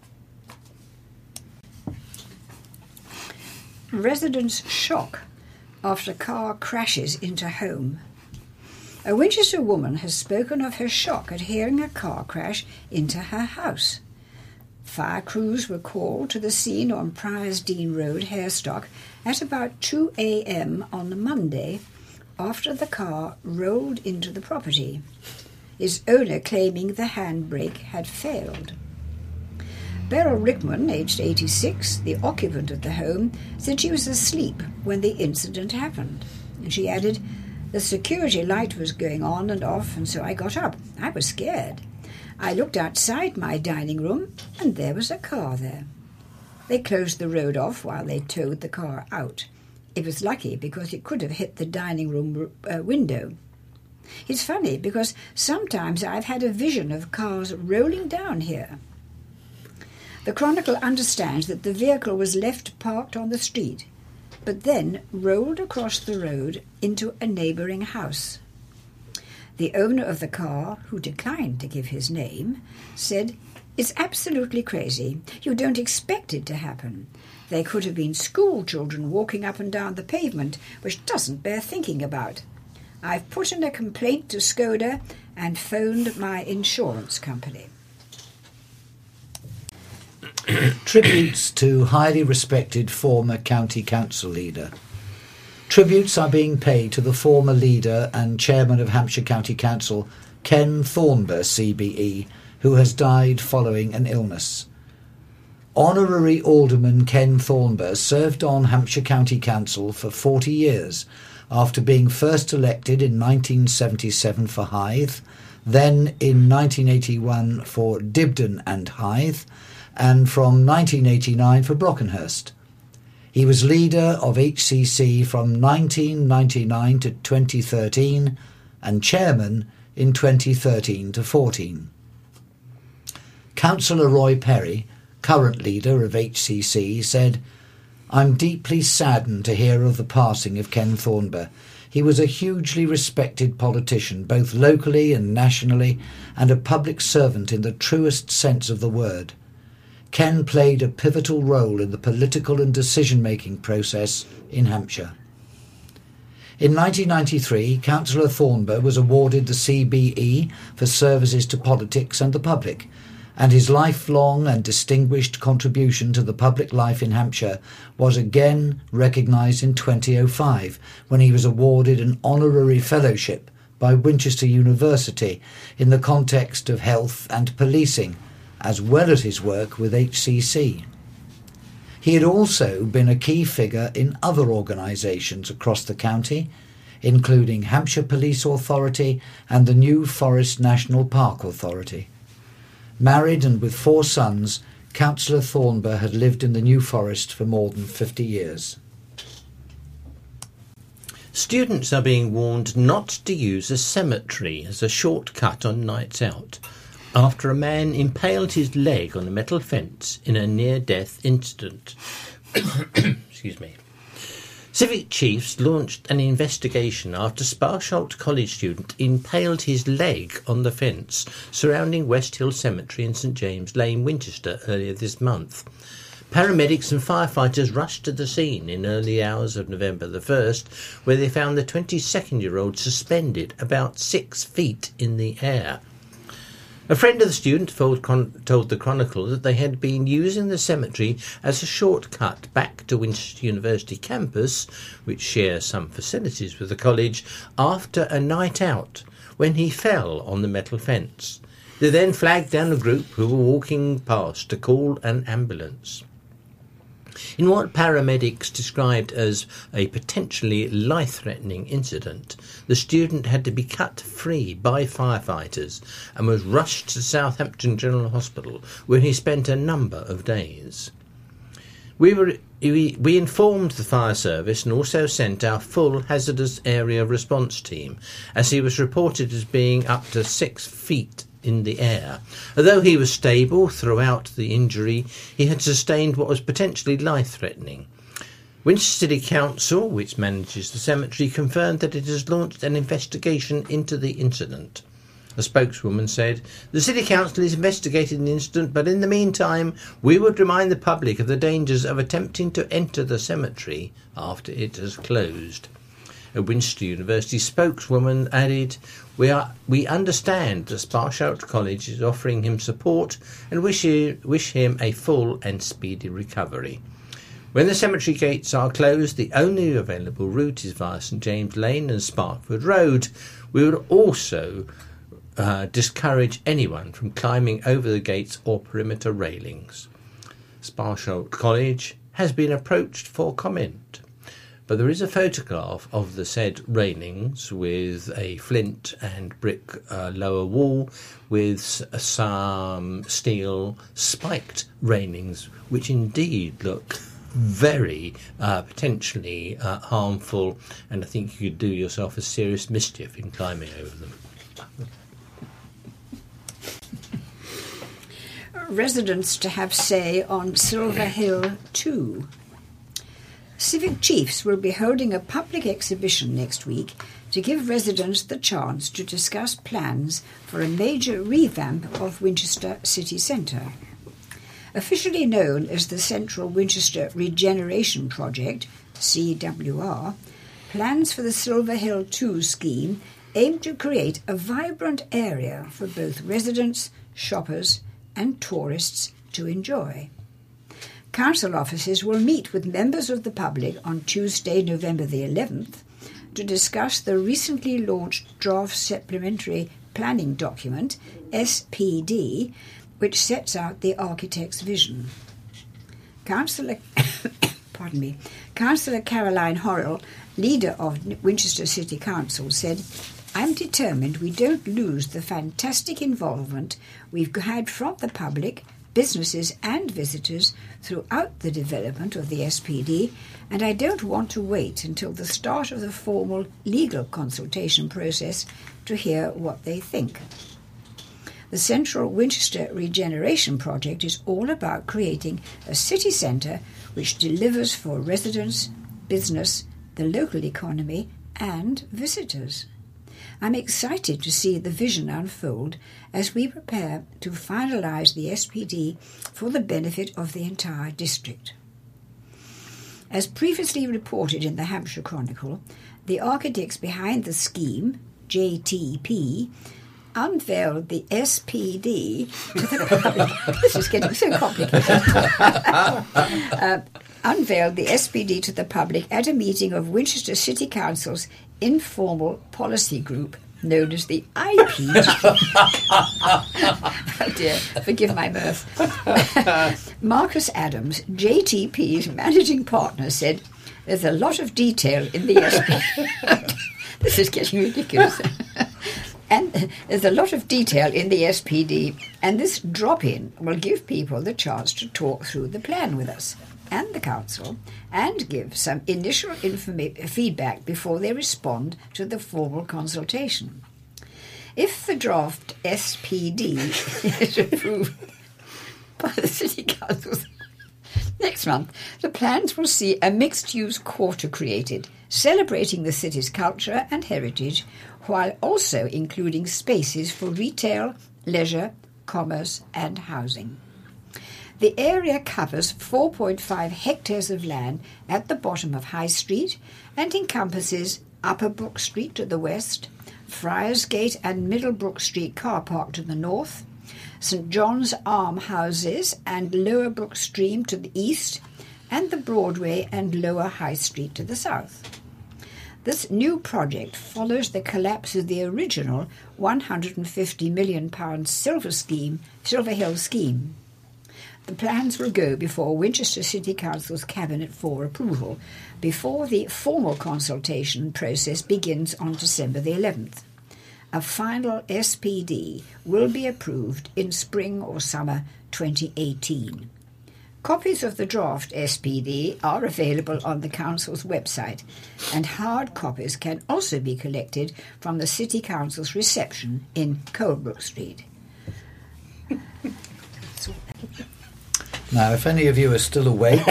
Residents shock after car crashes into home. A Winchester woman has spoken of her shock at hearing a car crash into her house. Fire crews were called to the scene on Priorsdean Road, Harestock, at about two a.m. on the Monday after the car rolled into the property, its owner claiming the handbrake had failed. Beryl Rickman, aged eighty-six, the occupant of the home, said she was asleep when the incident happened. And she added, "The security light was going on and off, and so I got up. I was scared. I looked outside my dining room, and there was a car there. They closed the road off while they towed the car out. It was lucky because it could have hit the dining room uh, window. It's funny because sometimes I've had a vision of cars rolling down here." The Chronicle understands that the vehicle was left parked on the street, but then rolled across the road into a neighbouring house. The owner of the car, who declined to give his name, said, "It's absolutely crazy. You don't expect it to happen. There could have been school children walking up and down the pavement, which doesn't bear thinking about. I've put in a complaint to Skoda and phoned my insurance company." Tributes to highly respected former county council leader. Tributes are being paid to the former leader and chairman of Hampshire County Council, Ken Thornber C B E, who has died following an illness. Honorary Alderman Ken Thornber served on Hampshire County Council for forty years, after being first elected in nineteen seventy-seven for Hythe, then in nineteen eighty-one for Dibden and Hythe, and from nineteen eighty-nine for Brockenhurst. He was leader of H C C from nineteen ninety-nine to twenty thirteen and chairman in twenty thirteen to fourteen. Councillor Roy Perry, current leader of H C C, said, "I'm deeply saddened to hear of the passing of Ken Thornber. He was a hugely respected politician, both locally and nationally, and a public servant in the truest sense of the word. Ken played a pivotal role in the political and decision-making process in Hampshire." In nineteen ninety-three, Councillor Thornber was awarded the C B E for services to politics and the public, and his lifelong and distinguished contribution to the public life in Hampshire was again recognised in twenty oh five, when he was awarded an honorary fellowship by Winchester University in the context of health and policing, as well as his work with H C C. He had also been a key figure in other organisations across the county, including Hampshire Police Authority and the New Forest National Park Authority. Married and with four sons, Councillor Thornber had lived in the New Forest for more than fifty years. Students are being warned not to use a cemetery as a shortcut on nights out, after a man impaled his leg on a metal fence in a near-death incident. Excuse me. Civic chiefs launched an investigation after Sparsholt College student impaled his leg on the fence surrounding West Hill Cemetery in St James Lane, Winchester, earlier this month. Paramedics and firefighters rushed to the scene in early hours of November the first, where they found the twenty-second-year-old suspended about six feet in the air. A friend of the student told, told the Chronicle that they had been using the cemetery as a shortcut back to Winchester University campus, which shares some facilities with the college, after a night out when he fell on the metal fence. They then flagged down a group who were walking past to call an ambulance. In what paramedics described as a potentially life-threatening incident, the student had to be cut free by firefighters and was rushed to Southampton General Hospital, where he spent a number of days. We were we, we informed the fire service and also sent our full hazardous area response team, as he was reported as being up to six feet in the air. Although he was stable throughout the injury, he had sustained what was potentially life-threatening. Winchester City Council, which manages the cemetery, confirmed that it has launched an investigation into the incident. A spokeswoman said, "The City Council is investigating the incident, but in the meantime we would remind the public of the dangers of attempting to enter the cemetery after it has closed." A Winchester University spokeswoman added, We are we understand that Sparsholt College is offering him support and wish, he, wish him a full and speedy recovery. When the cemetery gates are closed, the only available route is via St James Lane and Sparkford Road. We would also uh, discourage anyone from climbing over the gates or perimeter railings. Sparsholt College has been approached for comment, but there is a photograph of the said railings with a flint and brick uh, lower wall with some steel spiked railings, which indeed look very uh, potentially uh, harmful, and I think you could do yourself a serious mischief in climbing over them. Residents to have say on Silver Hill two. Civic chiefs will be holding a public exhibition next week to give residents the chance to discuss plans for a major revamp of Winchester City Centre. Officially known as the Central Winchester Regeneration Project, C W R, plans for the Silver Hill two scheme aim to create a vibrant area for both residents, shoppers and tourists to enjoy. Council officers will meet with members of the public on Tuesday, November the eleventh, to discuss the recently launched Draft Supplementary Planning Document, S P D, which sets out the architect's vision. Councillor, pardon me, Councillor Caroline Horrell, leader of Winchester City Council, said, I'm determined we don't lose the fantastic involvement we've had from the public, businesses and visitors throughout the development of the S P D, and I don't want to wait until the start of the formal legal consultation process to hear what they think. The Central Winchester Regeneration Project is all about creating a city centre which delivers for residents, business, the local economy and visitors. I'm excited to see the vision unfold as we prepare to finalise the S P D for the benefit of the entire district. As previously reported in the Hampshire Chronicle, the architects behind the scheme, J T P, unveiled the S P D to the public. This is getting so complicated. uh, unveiled the S P D to the public at a meeting of Winchester City Council's informal policy group known as the I P G. Oh dear, forgive my mirth. Marcus Adams, J T P's managing partner, said, "There's a lot of detail in the S P D." This is getting ridiculous. And there's a lot of detail in the S P D, and this drop-in will give people the chance to talk through the plan with us and the council and give some initial informa- feedback before they respond to the formal consultation. If the draft S P D is approved by the City Council next month, the plans will see a mixed-use quarter created, celebrating the city's culture and heritage, while also including spaces for retail, leisure, commerce and housing. The area covers four point five hectares of land at the bottom of High Street and encompasses Upper Brook Street to the west, Friars Gate and Middlebrook Street car park to the north, St John's Arm houses and Lower Brook Stream to the east, and the Broadway and Lower High Street to the south. This new project follows the collapse of the original one hundred fifty million pounds Silver scheme, Silver Hill scheme. The plans will go before Winchester City Council's Cabinet for approval, before the formal consultation process begins on December the eleventh. A final S P D will be approved in spring or summer twenty eighteen. Copies of the draft S P D are available on the Council's website, and hard copies can also be collected from the City Council's reception in Colebrook Street. Now, if any of you are still awake,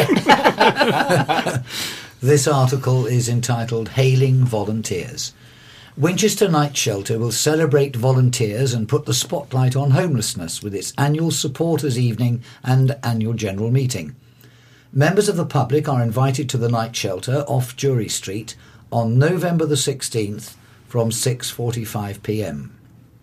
this article is entitled Hailing Volunteers. Winchester Night Shelter will celebrate volunteers and put the spotlight on homelessness with its annual supporters evening and annual general meeting. Members of the public are invited to the night shelter off Jury Street on November the sixteenth from six forty-five p m.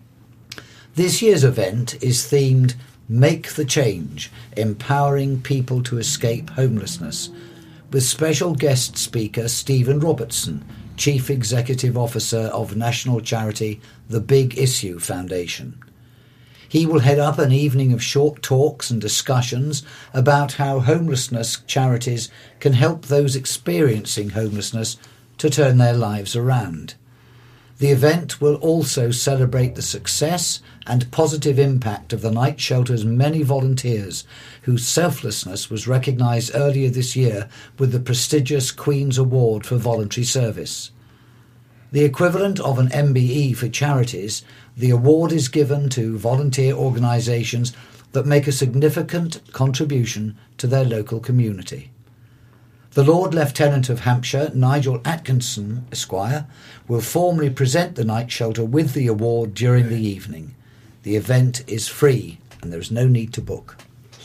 This year's event is themed Make the Change, Empowering People to Escape Homelessness, with special guest speaker Stephen Robertson, Chief Executive Officer of national charity The Big Issue Foundation. He will head up an evening of short talks and discussions about how homelessness charities can help those experiencing homelessness to turn their lives around. The event will also celebrate the success and positive impact of the night shelter's many volunteers, whose selflessness was recognised earlier this year with the prestigious Queen's Award for Voluntary Service. The equivalent of an M B E for charities, the award is given to volunteer organisations that make a significant contribution to their local community. The Lord Lieutenant of Hampshire, Nigel Atkinson, Esquire, will formally present the night shelter with the award during the evening. The event is free and there is no need to book.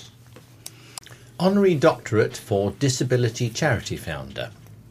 Honorary Doctorate for Disability Charity Founder.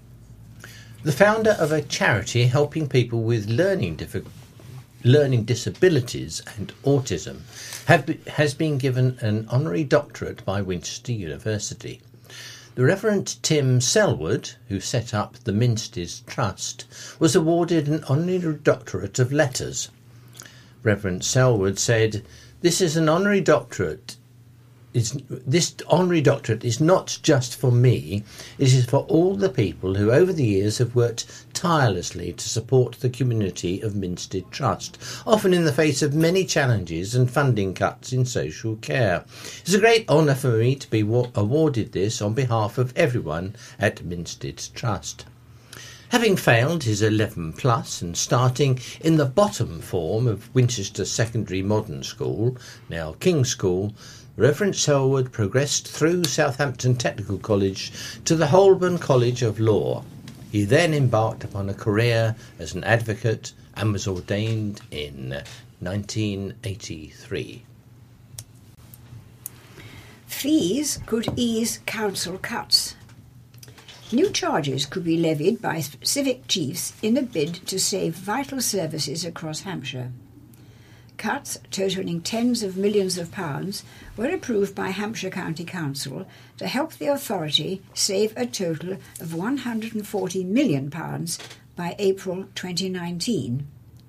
The founder of a charity helping people with learning diffi- learning disabilities and autism have be- has been given an honorary doctorate by Winchester University. The Reverend Tim Selwood, who set up the Minsters Trust, was awarded an honorary doctorate of letters. Reverend Selwood said, "This is an honorary doctorate. Is, this honorary doctorate is not just for me, it is for all the people who over the years have worked tirelessly to support the community of Minstead Trust, often in the face of many challenges and funding cuts in social care. It's a great honour for me to be wa- awarded this on behalf of everyone at Minstead Trust. Having failed his eleven plus and starting in the bottom form of Winchester Secondary Modern School, now King's School, Reverend Selwood progressed through Southampton Technical College to the Holborn College of Law. He then embarked upon a career as an advocate and was ordained in nineteen eighty-three. Fees could ease council cuts. New charges could be levied by civic chiefs in a bid to save vital services across Hampshire. Cuts totalling tens of millions of pounds were approved by Hampshire County Council to help the authority save a total of one hundred forty million pounds by April twenty nineteen.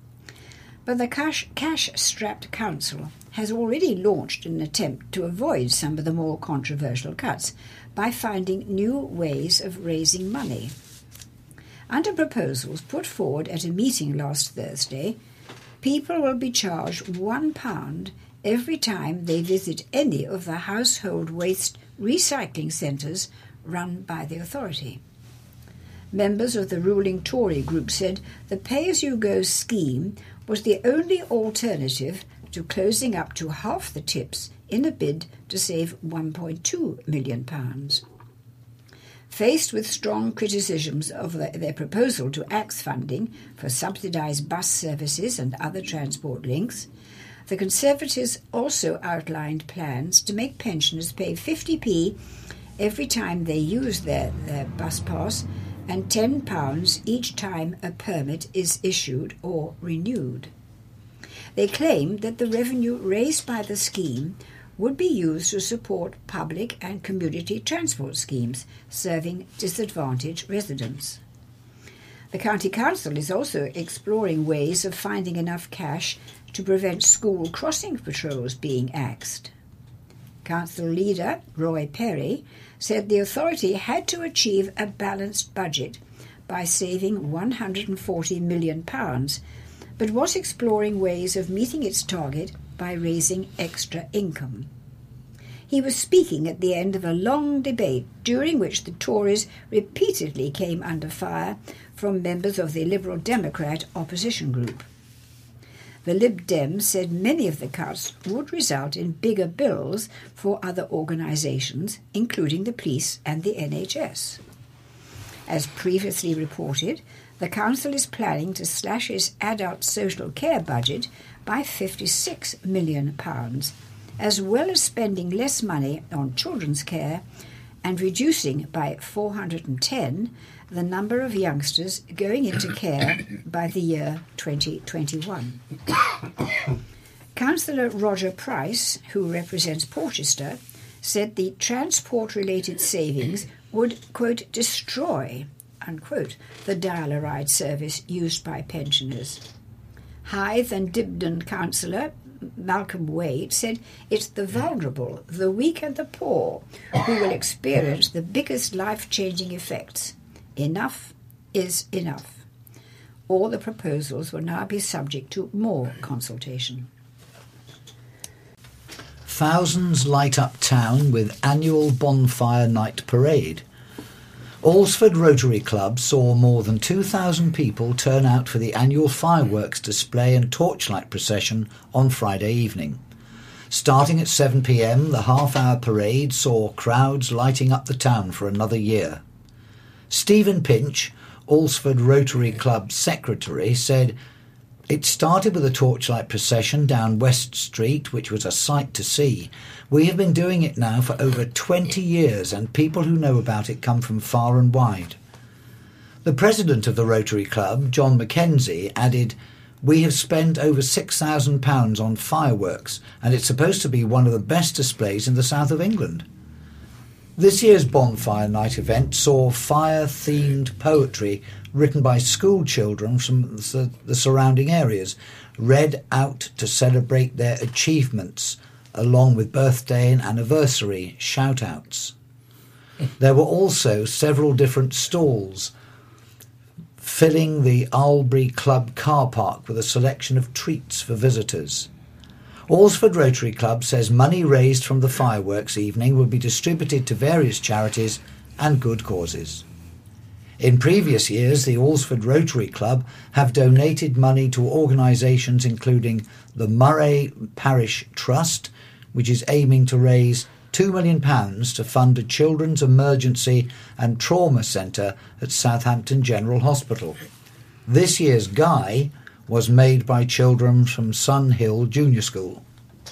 But the cash, cash-strapped council has already launched an attempt to avoid some of the more controversial cuts by finding new ways of raising money. Under proposals put forward at a meeting last Thursday, people will be charged one pound every time they visit any of the household waste recycling centres run by the authority. Members of the ruling Tory group said the pay-as-you-go scheme was the only alternative to closing up to half the tips in a bid to save one point two million pounds. Faced with strong criticisms of the, their proposal to axe funding for subsidised bus services and other transport links, the Conservatives also outlined plans to make pensioners pay fifty p every time they use their, their bus pass and ten pounds each time a permit is issued or renewed. They claimed that the revenue raised by the scheme would be used to support public and community transport schemes serving disadvantaged residents. The County Council is also exploring ways of finding enough cash to prevent school crossing patrols being axed. Council leader Roy Perry said the authority had to achieve a balanced budget by saving one hundred forty million pounds, but was exploring ways of meeting its target by raising extra income. He was speaking at the end of a long debate during which the Tories repeatedly came under fire from members of the Liberal Democrat opposition group. The Lib Dems said many of the cuts would result in bigger bills for other organisations, including the police and the N H S. As previously reported, the Council is planning to slash its adult social care budget by fifty-six million pounds, as well as spending less money on children's care and reducing by four hundred ten the number of youngsters going into care by the year twenty twenty-one. Councillor Roger Price, who represents Porchester, said the transport-related savings would, quote, destroy, unquote, the dial-a-ride service used by pensioners. Hythe and Dibden councillor Malcolm Wade said it's the vulnerable, the weak and the poor who will experience the biggest life-changing effects. Enough is enough. All the proposals will now be subject to more consultation. Thousands light up town with annual bonfire night parade. Alresford Rotary Club saw more than two thousand people turn out for the annual fireworks display and torchlight procession on Friday evening. Starting at seven p m, the half-hour parade saw crowds lighting up the town for another year. Stephen Pinch, Alresford Rotary Club secretary, said, "It started with a torchlight procession down West Street, which was a sight to see. We have been doing it now for over twenty years, and people who know about it come from far and wide." The president of the Rotary Club, John Mackenzie, added, "We have spent over six thousand pounds on fireworks, and it's supposed to be one of the best displays in the south of England." This year's Bonfire Night event saw fire-themed poetry written by school children from the, the surrounding areas, read out to celebrate their achievements, along with birthday and anniversary shout-outs. There were also several different stalls filling the Albury Club car park with a selection of treats for visitors. Alresford Rotary Club says money raised from the fireworks evening will be distributed to various charities and good causes. In previous years, the Alresford Rotary Club have donated money to organisations including the Murray Parish Trust, which is aiming to raise two million pounds to fund a children's emergency and trauma centre at Southampton General Hospital. This year's Guy was made by children from Sun Hill Junior School.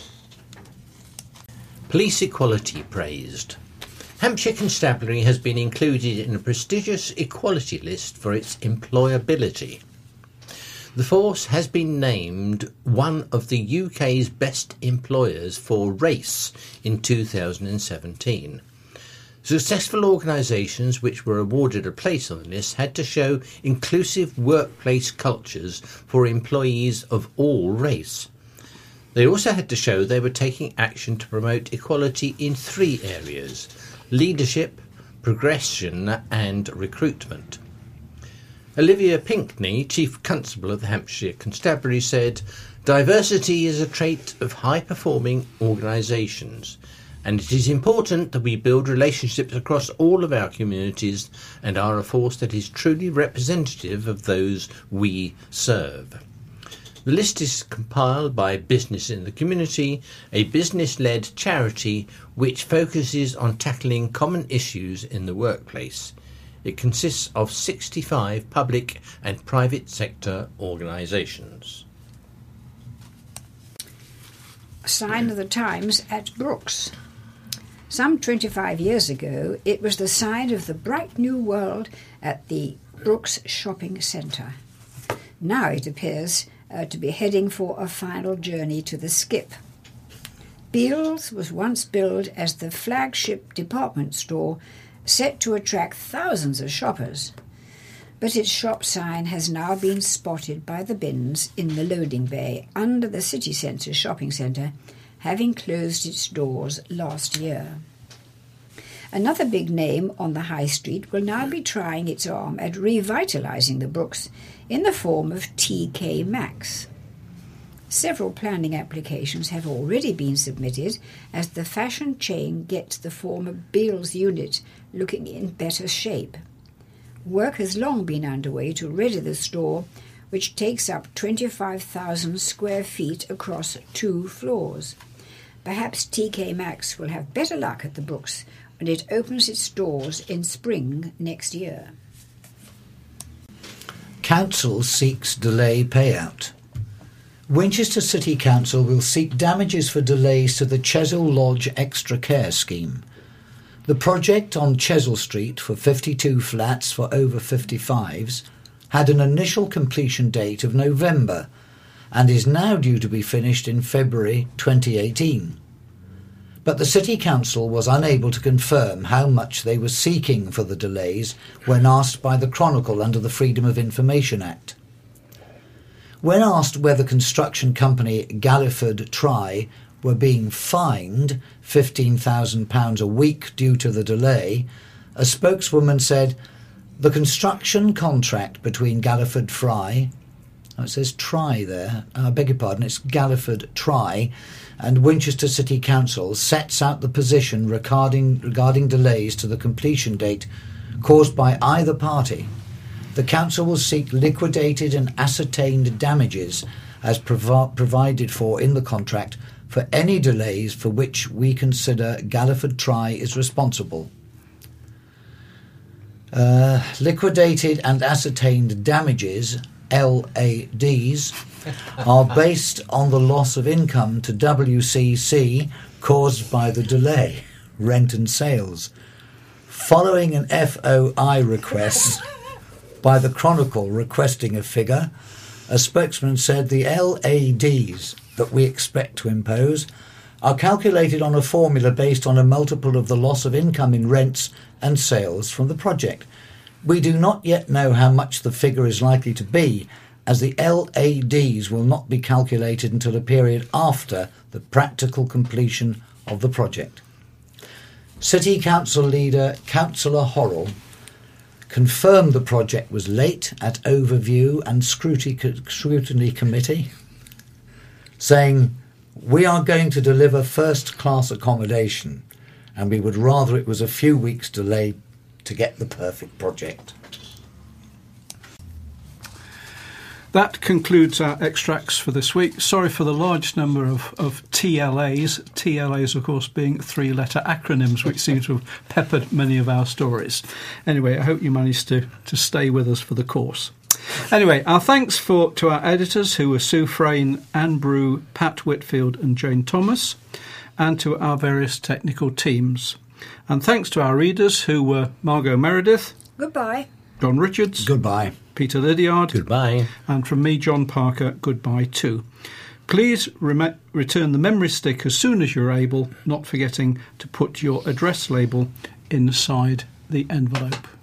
Police equality praised. Hampshire Constabulary has been included in a prestigious equality list for its employability. The force has been named one of the U K's best employers for race in two thousand seventeen. Successful organisations which were awarded a place on the list had to show inclusive workplace cultures for employees of all race. They also had to show they were taking action to promote equality in three areas: leadership, progression and recruitment. Olivia Pinkney, Chief Constable of the Hampshire Constabulary, said, "Diversity is a trait of high-performing organisations, and it is important that we build relationships across all of our communities and are a force that is truly representative of those we serve." The list is compiled by Business in the Community, a business-led charity which focuses on tackling common issues in the workplace. It consists of sixty-five public and private sector organisations. A sign of the times at Brooks. Some twenty-five years ago, it was the sign of the bright new world at the Brooks Shopping Centre. Now it appears uh, to be heading for a final journey to the skip. Beals was once billed as the flagship department store set to attract thousands of shoppers, but its shop sign has now been spotted by the bins in the loading bay under the city centre shopping centre, having closed its doors last year. Another big name on the high street will now be trying its arm at revitalising the Brooks in the form of T K Maxx. Several planning applications have already been submitted as the fashion chain gets the former Beals unit looking in better shape. Work has long been underway to ready the store, which takes up twenty-five thousand square feet across two floors. Perhaps T K Maxx will have better luck at the Brooks when it opens its doors in spring next year. Council seeks delay payout. Winchester City Council will seek damages for delays to the Chesil Lodge Extra Care Scheme. The project on Chesil Street for fifty-two flats for over fifty-fives had an initial completion date of November and is now due to be finished in February twenty eighteen. But the City Council was unable to confirm how much they were seeking for the delays when asked by the Chronicle under the Freedom of Information Act. When asked whether construction company Galliford Try were being fined fifteen thousand pounds a week due to the delay, a spokeswoman said, "The construction contract between Galliford Try," oh, it says Try there, I beg your pardon, it's Galliford Try, and Winchester City Council sets out the position regarding, regarding delays to the completion date caused by either party. The council will seek liquidated and ascertained damages as prov- provided for in the contract for any delays for which we consider Galliford Try is responsible. Uh, liquidated and ascertained damages, L A Ds, are based on the loss of income to W C C caused by the delay, rent and sales. Following an F O I request by the Chronicle requesting a figure, a spokesman said the L A Ds that we expect to impose are calculated on a formula based on a multiple of the loss of income in rents and sales from the project. We do not yet know how much the figure is likely to be, as the L A Ds will not be calculated until a period after the practical completion of the project. City Council leader Councillor Horrell confirmed the project was late at overview and scrutiny, scrutiny committee, saying, "We are going to deliver first-class accommodation, and we would rather it was a few weeks delay to get the perfect project." That concludes our extracts for this week. Sorry for the large number of, of T L As. T L As, of course, being three-letter acronyms, which seem to have peppered many of our stories. Anyway, I hope you managed to, to stay with us for the course. Anyway, our thanks for to our editors, who were Sue Frayne, Anne Brew, Pat Whitfield and Jane Thomas, and to our various technical teams. And thanks to our readers, who were Margot Meredith. Goodbye. John Richards. Goodbye. Peter Lydiard. Goodbye. And from me, John Parker, goodbye too. Please rem- return the memory stick as soon as you're able, not forgetting to put your address label inside the envelope.